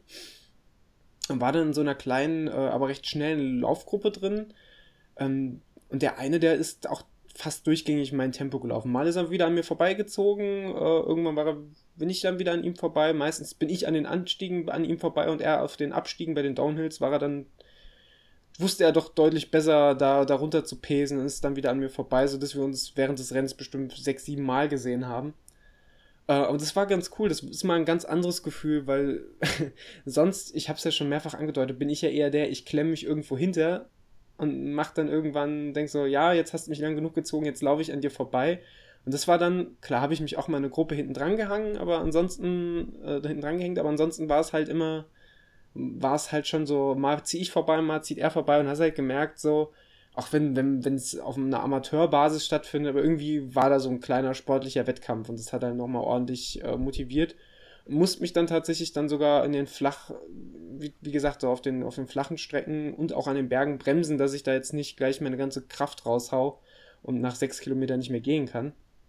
Und war dann in so einer kleinen, äh, aber recht schnellen Laufgruppe drin. Ähm, und der eine, der ist auch fast durchgängig mein Tempo gelaufen. Mal ist er wieder an mir vorbeigezogen, äh, irgendwann war er, bin ich dann wieder an ihm vorbei. Meistens bin ich an den Anstiegen an ihm vorbei und er auf den Abstiegen bei den Downhills war er dann, wusste er doch deutlich besser, da, da runter zu pesen und ist dann wieder an mir vorbei, sodass wir uns während des Rennens bestimmt sechs, sieben Mal gesehen haben. Äh, aber das war ganz cool, das ist mal ein ganz anderes Gefühl, weil sonst, ich habe es ja schon mehrfach angedeutet, bin ich ja eher der, ich klemme mich irgendwo hinter und mach dann irgendwann, denk so, ja, jetzt hast du mich lang genug gezogen, jetzt laufe ich an dir vorbei. Und das war dann, klar habe ich mich auch mal in eine Gruppe hinten dran gehangen, aber ansonsten, äh, hinten dran gehängt, aber ansonsten war es halt immer, war es halt schon so, mal ziehe ich vorbei, mal zieht er vorbei und hast halt gemerkt, so, auch wenn wenn wenn es auf einer Amateurbasis stattfindet, aber irgendwie war da so ein kleiner sportlicher Wettkampf und das hat dann nochmal ordentlich äh, motiviert. Musste mich dann tatsächlich dann sogar in den flach, wie, wie gesagt, so auf den, auf den flachen Strecken und auch an den Bergen bremsen, dass ich da jetzt nicht gleich meine ganze Kraft raushau und nach sechs Kilometern nicht mehr gehen kann.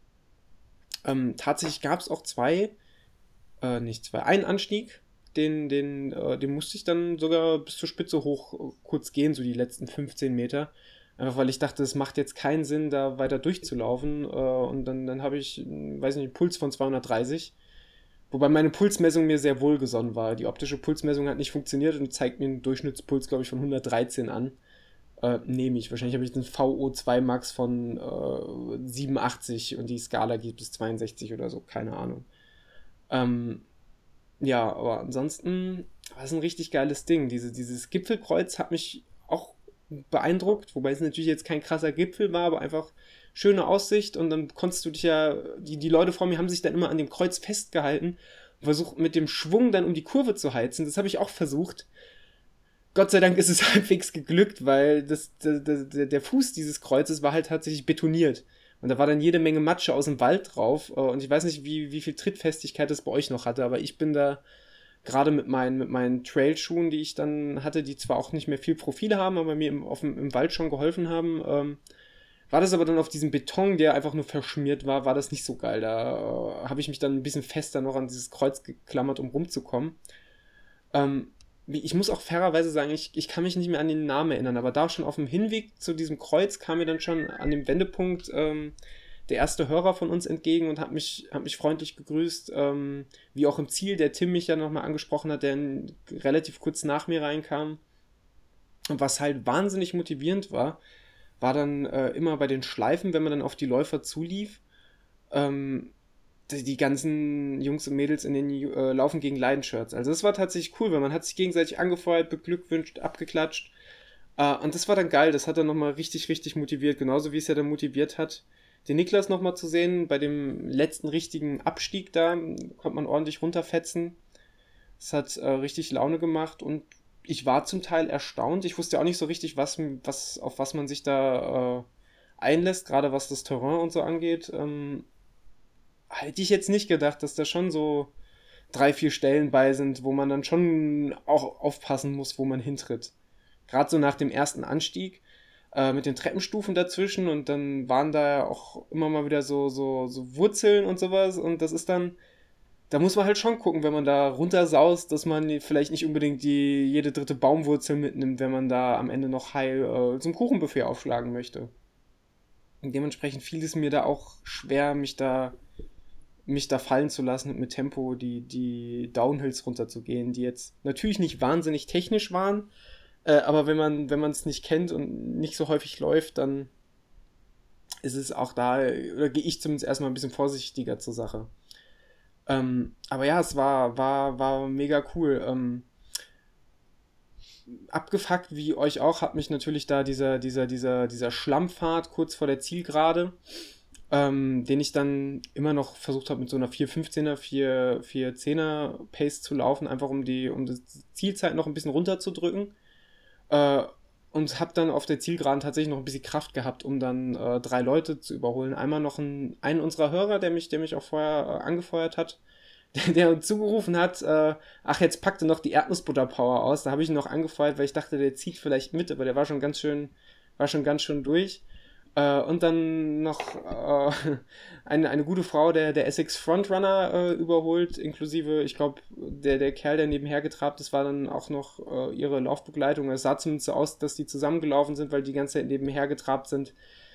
Ähm, tatsächlich gab es auch zwei, äh, nicht zwei, einen Anstieg, den, den, äh, den musste ich dann sogar bis zur Spitze hoch äh, kurz gehen, so die letzten fünfzehn Meter. Einfach weil ich dachte, es macht jetzt keinen Sinn, da weiter durchzulaufen. Äh, und dann, dann habe ich, äh, weiß nicht, einen Puls von zweihundertdreißig. Wobei meine Pulsmessung mir sehr wohlgesonnen war. Die optische Pulsmessung hat nicht funktioniert und zeigt mir einen Durchschnittspuls, glaube ich, von hundertdreizehn an. Äh, nehme ich. Wahrscheinlich habe ich einen V O zwei Max von äh, siebenundachtzig und die Skala geht bis zweiundsechzig oder so. Keine Ahnung. Ähm, ja, aber ansonsten war es ein richtig geiles Ding. Diese, dieses Gipfelkreuz hat mich auch beeindruckt, wobei es natürlich jetzt kein krasser Gipfel war, aber einfach schöne Aussicht und dann konntest du dich ja, die, die Leute vor mir haben sich dann immer an dem Kreuz festgehalten und versucht mit dem Schwung dann um die Kurve zu heizen. Das habe ich auch versucht. Gott sei Dank ist es halbwegs geglückt, weil das, der, der, der Fuß dieses Kreuzes war halt tatsächlich betoniert. Und da war dann jede Menge Matsche aus dem Wald drauf. Und ich weiß nicht, wie, wie viel Trittfestigkeit das bei euch noch hatte, aber ich bin da gerade mit meinen, mit meinen Trailschuhen, die ich dann hatte, die zwar auch nicht mehr viel Profil haben, aber mir im, auf dem, im Wald schon geholfen haben, ähm, war das aber dann auf diesem Beton, der einfach nur verschmiert war, war das nicht so geil. Da äh, habe ich mich dann ein bisschen fester noch an dieses Kreuz geklammert, um rumzukommen. Ähm, wie, ich muss auch fairerweise sagen, ich, ich kann mich nicht mehr an den Namen erinnern, aber da schon auf dem Hinweg zu diesem Kreuz kam mir dann schon an dem Wendepunkt ähm, der erste Hörer von uns entgegen und hat mich, hat mich freundlich gegrüßt, ähm, wie auch im Ziel, der Tim mich ja nochmal angesprochen hat, der in, relativ kurz nach mir reinkam. Und was halt wahnsinnig motivierend war, war dann äh, immer bei den Schleifen, wenn man dann auf die Läufer zulief, ähm, die, die ganzen Jungs und Mädels in den äh, Laufen gegen Leiden-Shirts. Also das war tatsächlich cool, weil man hat sich gegenseitig angefeuert, beglückwünscht, abgeklatscht. Äh, und das war dann geil, das hat dann nochmal richtig, richtig motiviert, genauso wie es ja dann motiviert hat, den Niklas nochmal zu sehen, bei dem letzten richtigen Abstieg da, konnte man ordentlich runterfetzen. Das hat äh, richtig Laune gemacht und ich war zum Teil erstaunt. Ich wusste auch nicht so richtig, was, was, auf was man sich da äh, einlässt, gerade was das Terrain und so angeht. Ähm, hätte ich jetzt nicht gedacht, dass da schon so, drei, vier Stellen bei sind, wo man dann schon auch aufpassen muss, wo man hintritt. Gerade so nach dem ersten Anstieg äh, mit den Treppenstufen dazwischen und dann waren da auch immer mal wieder so, so, so Wurzeln und sowas und das ist dann, da muss man halt schon gucken, wenn man da runtersaust, dass man vielleicht nicht unbedingt die jede dritte Baumwurzel mitnimmt, wenn man da am Ende noch heil äh, zum Kuchenbuffet aufschlagen möchte. Und dementsprechend fiel es mir da auch schwer, mich da mich da fallen zu lassen und mit Tempo die, die Downhills runterzugehen, die jetzt natürlich nicht wahnsinnig technisch waren, äh, aber wenn man wenn man es nicht kennt und nicht so häufig läuft, dann ist es auch da, oder gehe ich zumindest erstmal ein bisschen vorsichtiger zur Sache. Ähm, aber ja, es war, war, war mega cool. Ähm, abgefuckt, wie euch auch, hat mich natürlich da dieser, dieser, dieser, dieser Schlammpfad kurz vor der Zielgerade, ähm, den ich dann immer noch versucht habe, mit so einer vier fünfzehner, vier zehner Pace zu laufen, einfach um die, um die Zielzeit noch ein bisschen runterzudrücken. Äh, und habe dann auf der Zielgeraden tatsächlich noch ein bisschen Kraft gehabt, um dann äh, drei Leute zu überholen. Einmal noch ein, einen unserer Hörer, der mich, der mich auch vorher äh, angefeuert hat, der, der uns zugerufen hat, äh, ach, jetzt packte noch die Erdnussbutter-Power aus. Da habe ich ihn noch angefeuert, weil ich dachte, der zieht vielleicht mit, aber der war schon ganz schön, war schon ganz schön durch. Äh, und dann noch äh, eine, eine gute Frau, der, der Essex Frontrunner äh, überholt, inklusive, ich glaube, der, der Kerl, der nebenher getrabt ist, war dann auch noch äh, ihre Laufbegleitung. Es sah zumindest so aus, dass die zusammengelaufen sind, weil die ganze Zeit nebenher getrabt sind.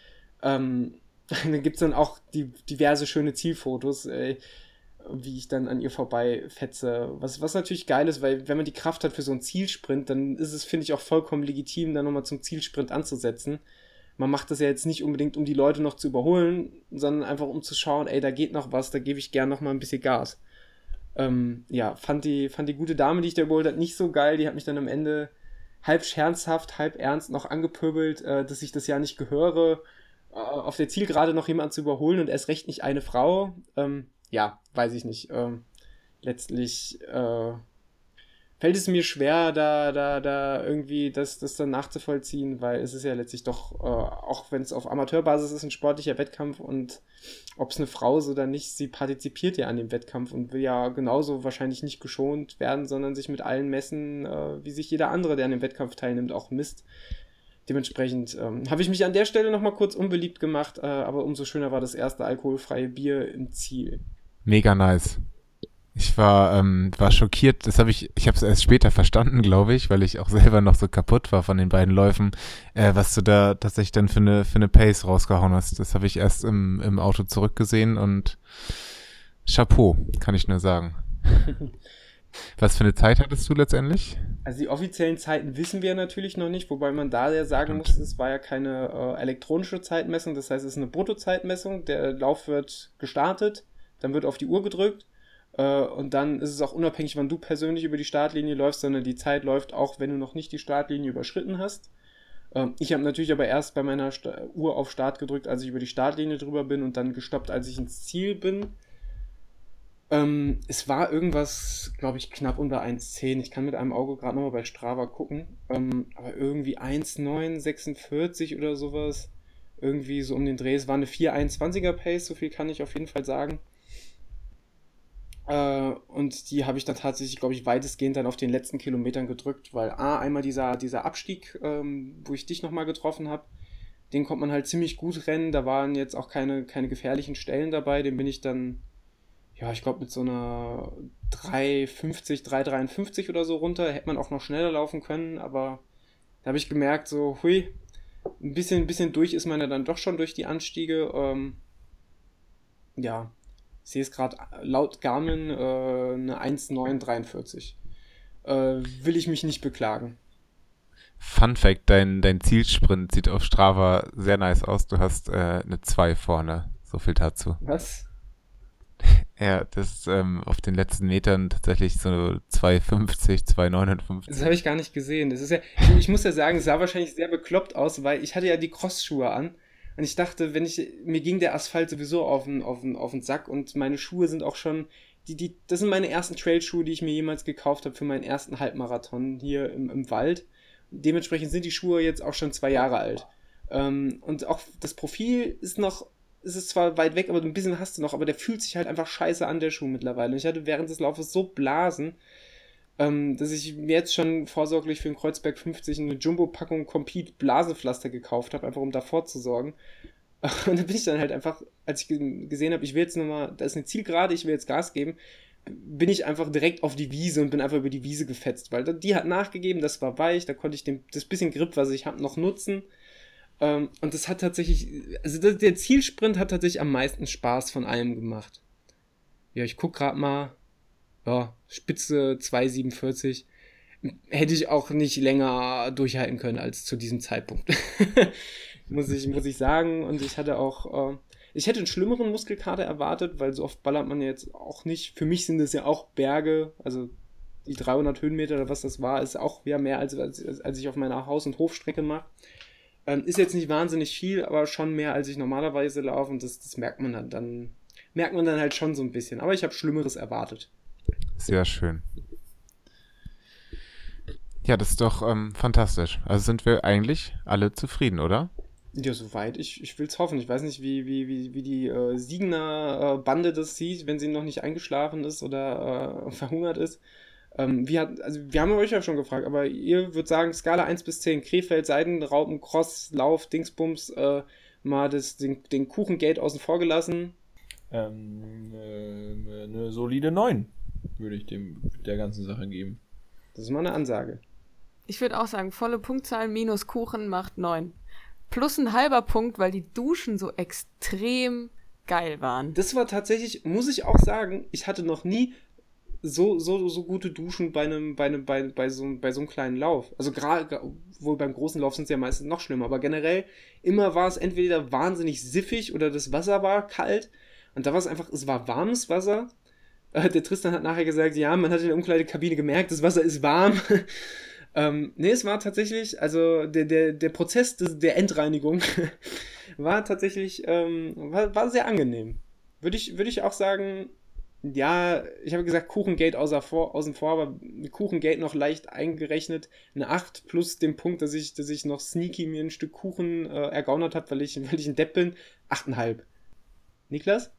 Ähm, dann gibt es dann auch die, diverse schöne Zielfotos, äh, wie ich dann an ihr vorbei fetze. Was, was natürlich geil ist, weil wenn man die Kraft hat für so einen Zielsprint, dann ist es, finde ich, auch vollkommen legitim, dann nochmal zum Zielsprint anzusetzen. Man macht das ja jetzt nicht unbedingt, um die Leute noch zu überholen, sondern einfach um zu schauen, ey, da geht noch was, da gebe ich gern noch mal ein bisschen Gas. Ähm, ja, fand die, fand die gute Dame, die ich da überholt habe, nicht so geil. Die hat mich dann am Ende halb scherzhaft, halb ernst noch angepöbelt, äh, dass ich das ja nicht gehöre, äh, auf der Zielgerade noch jemanden zu überholen und erst recht nicht eine Frau. Ähm, ja, weiß ich nicht. Ähm, letztlich äh, fällt es mir schwer, da, da, da irgendwie das, das dann nachzuvollziehen, weil es ist ja letztlich doch, äh, auch wenn es auf Amateurbasis ist, ein sportlicher Wettkampf und ob es eine Frau ist oder nicht, sie partizipiert ja an dem Wettkampf und will ja genauso wahrscheinlich nicht geschont werden, sondern sich mit allen messen, äh, wie sich jeder andere, der an dem Wettkampf teilnimmt, auch misst. Dementsprechend ähm, habe ich mich an der Stelle nochmal kurz unbeliebt gemacht, äh, aber umso schöner war das erste alkoholfreie Bier im Ziel. Mega nice. Ich war, ähm, war schockiert, das habe ich, ich habe es erst später verstanden, glaube ich, weil ich auch selber noch so kaputt war von den beiden Läufen, äh, was du da tatsächlich dann für eine, für eine Pace rausgehauen hast. Das habe ich erst im, im Auto zurückgesehen und Chapeau, kann ich nur sagen. Was für eine Zeit hattest du letztendlich? Also die offiziellen Zeiten wissen wir natürlich noch nicht, wobei man da ja sagen muss, es war ja keine äh, elektronische Zeitmessung, das heißt, es ist eine Bruttozeitmessung, der Lauf wird gestartet, dann wird auf die Uhr gedrückt, Uh, und dann ist es auch unabhängig, wann du persönlich über die Startlinie läufst, sondern die Zeit läuft auch, wenn du noch nicht die Startlinie überschritten hast. Uh, ich habe natürlich aber erst bei meiner St- Uhr auf Start gedrückt, als ich über die Startlinie drüber bin und dann gestoppt, als ich ins Ziel bin. Um, es war irgendwas, glaube ich, knapp unter eins zehn. Ich kann mit einem Auge gerade nochmal bei Strava gucken. Um, aber irgendwie eins neun sechsundvierzig oder sowas. Irgendwie so um den Dreh. Es war eine vier einundzwanziger Pace, so viel kann ich auf jeden Fall sagen. Uh, und die habe ich dann tatsächlich, glaube ich, weitestgehend dann auf den letzten Kilometern gedrückt, weil A, einmal dieser, dieser Abstieg, ähm, wo ich dich nochmal getroffen habe, den konnte man halt ziemlich gut rennen, da waren jetzt auch keine, keine gefährlichen Stellen dabei, den bin ich dann, ja, ich glaube mit so einer drei fünfzig, drei dreiundfünfzig oder so runter, hätte man auch noch schneller laufen können, aber da habe ich gemerkt, so, hui, ein bisschen, ein bisschen durch ist man ja dann doch schon durch die Anstiege, ähm, ja, ich sehe es gerade laut Garmin, äh, eine eins neun dreiundvierzig. Äh, will ich mich nicht beklagen. Fun Fact, dein, dein Zielsprint sieht auf Strava sehr nice aus. Du hast äh, eine zwei vorne. So viel dazu. Was? Ja, das ist ähm, auf den letzten Metern tatsächlich so zwei fünfzig, zwei neunundfünfzig. Das habe ich gar nicht gesehen. Das ist ja, ich muss ja sagen, es sah wahrscheinlich sehr bekloppt aus, weil ich hatte ja die Crossschuhe an. Und ich dachte, wenn ich, mir ging der Asphalt sowieso auf den, auf den, auf den Sack und meine Schuhe sind auch schon, die, die, das sind meine ersten Trailschuhe, die ich mir jemals gekauft habe für meinen ersten Halbmarathon hier im, im Wald. Dementsprechend sind die Schuhe jetzt auch schon zwei Jahre alt. Ähm, und auch das Profil ist noch ist es zwar weit weg, aber ein bisschen hast du noch, aber der fühlt sich halt einfach scheiße an, der Schuh mittlerweile. Und ich hatte während des Laufes so Blasen, ähm, dass ich mir jetzt schon vorsorglich für den Kreuzberg fünfzig eine Jumbo-Packung Compete Blasenpflaster gekauft habe, einfach um davor zu sorgen. Und dann bin ich dann halt einfach, als ich gesehen habe, ich will jetzt nochmal, da ist eine Zielgerade, ich will jetzt Gas geben, bin ich einfach direkt auf die Wiese und bin einfach über die Wiese gefetzt, weil die hat nachgegeben, das war weich, da konnte ich den, das bisschen Grip, was ich habe, noch nutzen. Ähm, und das hat tatsächlich, also das, der Zielsprint hat tatsächlich am meisten Spaß von allem gemacht. Ja, ich guck gerade mal, ja, Spitze zwei siebenundvierzig. Hätte ich auch nicht länger durchhalten können als zu diesem Zeitpunkt. muss ich, muss ich sagen. Und ich hatte auch, äh, ich hätte einen schlimmeren Muskelkater erwartet, weil so oft ballert man ja jetzt auch nicht. Für mich sind es ja auch Berge, also die dreihundert Höhenmeter oder was das war, ist auch ja mehr als, als, als ich auf meiner Haus- und Hofstrecke mache. Ähm, ist jetzt nicht wahnsinnig viel, aber schon mehr, als ich normalerweise laufe. Und das, das merkt man dann, dann, merkt man dann halt schon so ein bisschen. Aber ich habe Schlimmeres erwartet. Sehr schön. Ja, das ist doch ähm, fantastisch. Also sind wir eigentlich alle zufrieden, oder? Ja, soweit. Ich, ich will es hoffen. Ich weiß nicht, wie, wie, wie, wie die äh, Siegener äh, Bande das sieht, wenn sie noch nicht eingeschlafen ist oder äh, verhungert ist. Ähm, wie hat, also wir haben euch ja schon gefragt, aber ihr würdet sagen, Skala eins bis zehn, Krefeld, Seidenraupen, Cross, Lauf, Dingsbums, äh, mal das, den, den Kuchengate außen vor gelassen. Ähm, äh, eine solide neun würde ich dem der ganzen Sache geben. Das ist mal eine Ansage. Ich würde auch sagen, volle Punktzahl minus Kuchen macht neun. Plus ein halber Punkt, weil die Duschen so extrem geil waren. Das war tatsächlich, muss ich auch sagen, ich hatte noch nie so, so, so gute Duschen bei einem, bei einem, bei, bei so, bei so einem kleinen Lauf. Also gerade, wohl beim großen Lauf sind es ja meistens noch schlimmer, aber generell immer war es entweder wahnsinnig siffig oder das Wasser war kalt. Und da war es einfach, es war warmes Wasser. Äh, der Tristan hat nachher gesagt, ja, man hat in der Umkleidekabine gemerkt, das Wasser ist warm. ähm, nee, es war tatsächlich, also der, der, der Prozess des, der Endreinigung war tatsächlich, ähm, war, war sehr angenehm. Würde ich, würde ich auch sagen, ja, ich habe gesagt, Kuchengate außer vor, außen vor, aber Kuchengate noch leicht eingerechnet. Eine acht plus den Punkt, dass ich, dass ich noch sneaky mir ein Stück Kuchen äh, ergaunert habe, weil ich, weil ich ein Depp bin. acht Komma fünf. Niklas?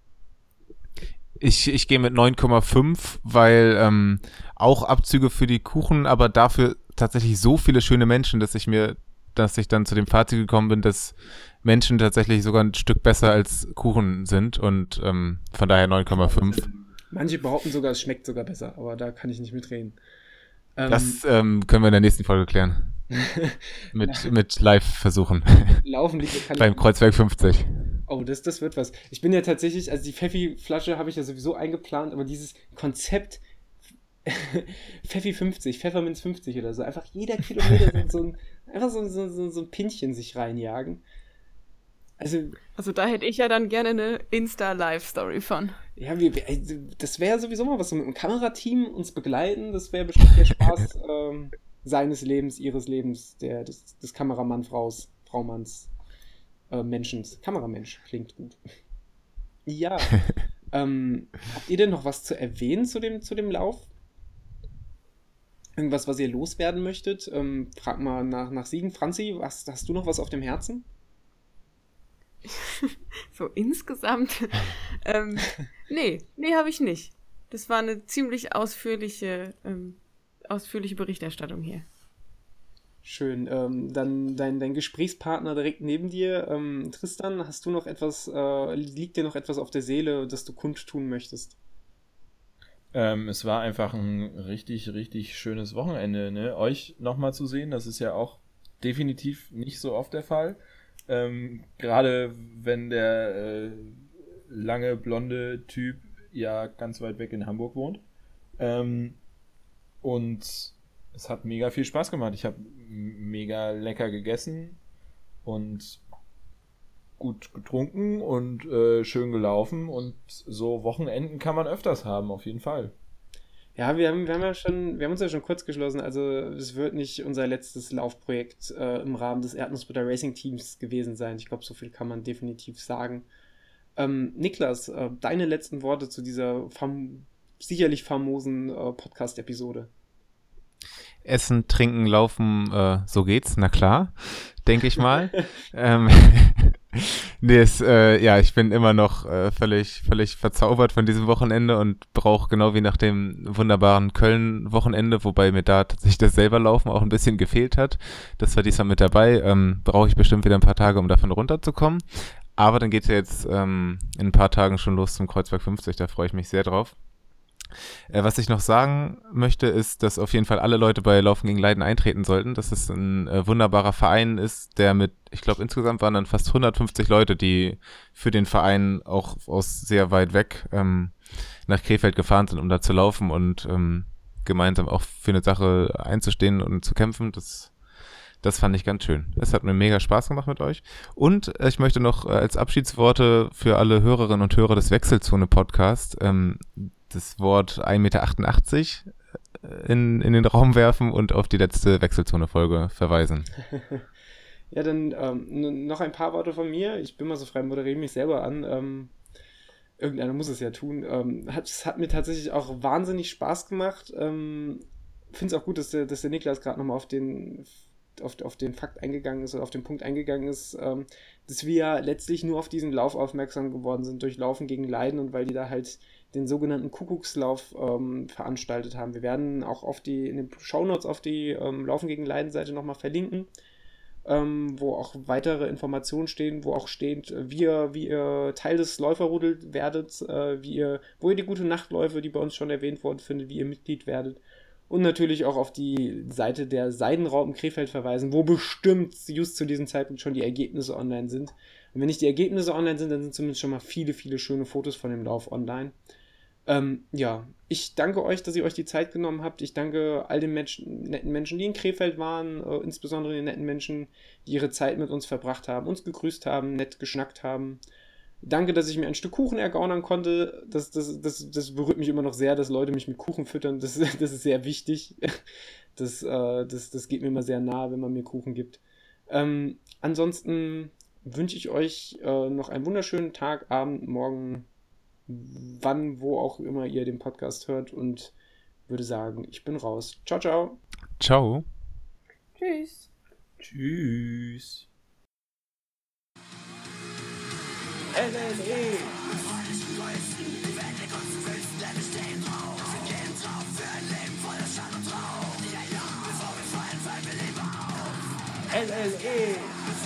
Ich, ich gehe mit neun Komma fünf, weil ähm, auch Abzüge für die Kuchen, aber dafür tatsächlich so viele schöne Menschen, dass ich mir, dass ich dann zu dem Fazit gekommen bin, dass Menschen tatsächlich sogar ein Stück besser als Kuchen sind und ähm, von daher neun Komma fünf. Manche behaupten sogar, es schmeckt sogar besser, aber da kann ich nicht mitreden. Ähm, Das ähm, können wir in der nächsten Folge klären. mit, mit Live-Versuchen. Laufen liegt kann Beim ich, Kreuzberg fünfzig. Oh, das, das wird was. Ich bin ja tatsächlich, also die Pfeffi-Flasche habe ich ja sowieso eingeplant, aber dieses Konzept Pfeffi fünfzig, Pfefferminz fünfzig oder so, einfach jeder Kilometer so, so ein, einfach so, so, so, so ein Pinchen sich reinjagen. Also, Also da hätte ich ja dann gerne eine Insta-Live-Story von. ja, wir, wir, das wäre sowieso mal was, so mit einem Kamerateam uns begleiten, das wäre bestimmt der Spaß ähm, seines Lebens, ihres Lebens, der, des, des Kameramann-Fraus, Fraumanns, äh, Menschens. Kameramensch, klingt gut. Ja. ähm, habt ihr denn noch was zu erwähnen zu dem, zu dem Lauf? Irgendwas, was ihr loswerden möchtet? Ähm, frag mal nach, nach Siegen. Franzi, was, hast du noch was auf dem Herzen? So insgesamt. ähm, nee, nee, habe ich nicht. Das war eine ziemlich ausführliche, ähm, ausführliche Berichterstattung hier. Schön. Ähm, dann dein, dein Gesprächspartner direkt neben dir. Ähm, Tristan, hast du noch etwas, äh, liegt dir noch etwas auf der Seele, das du kundtun möchtest? Ähm, es war einfach ein richtig, richtig schönes Wochenende, ne? Euch nochmal zu sehen, das ist ja auch definitiv nicht so oft der Fall. Ähm, gerade wenn der äh, lange blonde Typ ja ganz weit weg in Hamburg wohnt. Ähm, und es hat mega viel Spaß gemacht. Ich habe mega lecker gegessen und gut getrunken und äh, schön gelaufen. Und so Wochenenden kann man öfters haben, auf jeden Fall. Ja, wir haben, wir haben ja schon, wir haben uns ja schon kurz geschlossen, also es wird nicht unser letztes Laufprojekt äh, im Rahmen des Erdnussbutter Racing Teams gewesen sein. Ich glaube, so viel kann man definitiv sagen. Ähm, Niklas, äh, deine letzten Worte zu dieser fam- sicherlich famosen äh, Podcast-Episode. Essen, trinken, laufen, äh, so geht's, na klar, denke ich mal. ähm, nee, es, äh, ja, ich bin immer noch äh, völlig, völlig verzaubert von diesem Wochenende und brauche genau wie nach dem wunderbaren Köln-Wochenende, wobei mir da tatsächlich das selber Laufen auch ein bisschen gefehlt hat. Das war diesmal mit dabei. Ähm, brauche ich bestimmt wieder ein paar Tage, um davon runterzukommen. Aber dann geht's ja jetzt ähm, in ein paar Tagen schon los zum Kreuzberg fünfzig, da freue ich mich sehr drauf. Äh, was ich noch sagen möchte, ist, dass auf jeden Fall alle Leute bei Laufen gegen Leiden eintreten sollten, dass es ein äh, wunderbarer Verein ist, der mit, ich glaube insgesamt waren dann fast hundertfünfzig Leute, die für den Verein auch aus sehr weit weg ähm, nach Krefeld gefahren sind, um da zu laufen und ähm, gemeinsam auch für eine Sache einzustehen und zu kämpfen. Das Das fand ich ganz schön. Es hat mir mega Spaß gemacht mit euch. Und äh, ich möchte noch äh, als Abschiedsworte für alle Hörerinnen und Hörer des Wechselzone-Podcasts ähm, das Wort ein Meter achtundachtzig in, in den Raum werfen und auf die letzte Wechselzone-Folge verweisen. Ja, dann ähm, noch ein paar Worte von mir. Ich bin mal so frei, moderiere mich selber an. Ähm, irgendeiner muss es ja tun. Ähm, hat, es hat mir tatsächlich auch wahnsinnig Spaß gemacht. Ähm, finde es auch gut, dass der, dass der Niklas gerade nochmal auf den... Auf, auf den Fakt eingegangen ist oder auf den Punkt eingegangen ist, ähm, dass wir ja letztlich nur auf diesen Lauf aufmerksam geworden sind durch Laufen gegen Leiden und weil die da halt den sogenannten Kuckuckslauf ähm, veranstaltet haben. Wir werden auch auf die, in den Shownotes auf die ähm, Laufen gegen Leiden Seite nochmal verlinken, ähm, wo auch weitere Informationen stehen, wo auch steht, wie ihr, wie ihr Teil des Läuferrudels werdet, äh, wie ihr, wo ihr die gute Nachtläufe, die bei uns schon erwähnt worden findet, wie ihr Mitglied werdet. Und natürlich auch auf die Seite der Seidenraupen Krefeld verweisen, wo bestimmt just zu diesem Zeitpunkt schon die Ergebnisse online sind. Und wenn nicht die Ergebnisse online sind, dann sind zumindest schon mal viele, viele schöne Fotos von dem Lauf online. Ähm, ja, ich danke euch, dass ihr euch die Zeit genommen habt. Ich danke all den Menschen, netten Menschen, die in Krefeld waren, äh, insbesondere den netten Menschen, die ihre Zeit mit uns verbracht haben, uns gegrüßt haben, nett geschnackt haben. Danke, dass ich mir ein Stück Kuchen ergaunern konnte. Das, das, das, das berührt mich immer noch sehr, dass Leute mich mit Kuchen füttern. Das, das ist sehr wichtig. Das, äh, das, das geht mir immer sehr nahe, wenn man mir Kuchen gibt. Ähm, ansonsten wünsche ich euch äh, noch einen wunderschönen Tag, Abend, Morgen, wann, wo auch immer ihr den Podcast hört und würde sagen, ich bin raus. Ciao, ciao. Ciao. Tschüss. Tschüss. L L E. L L E.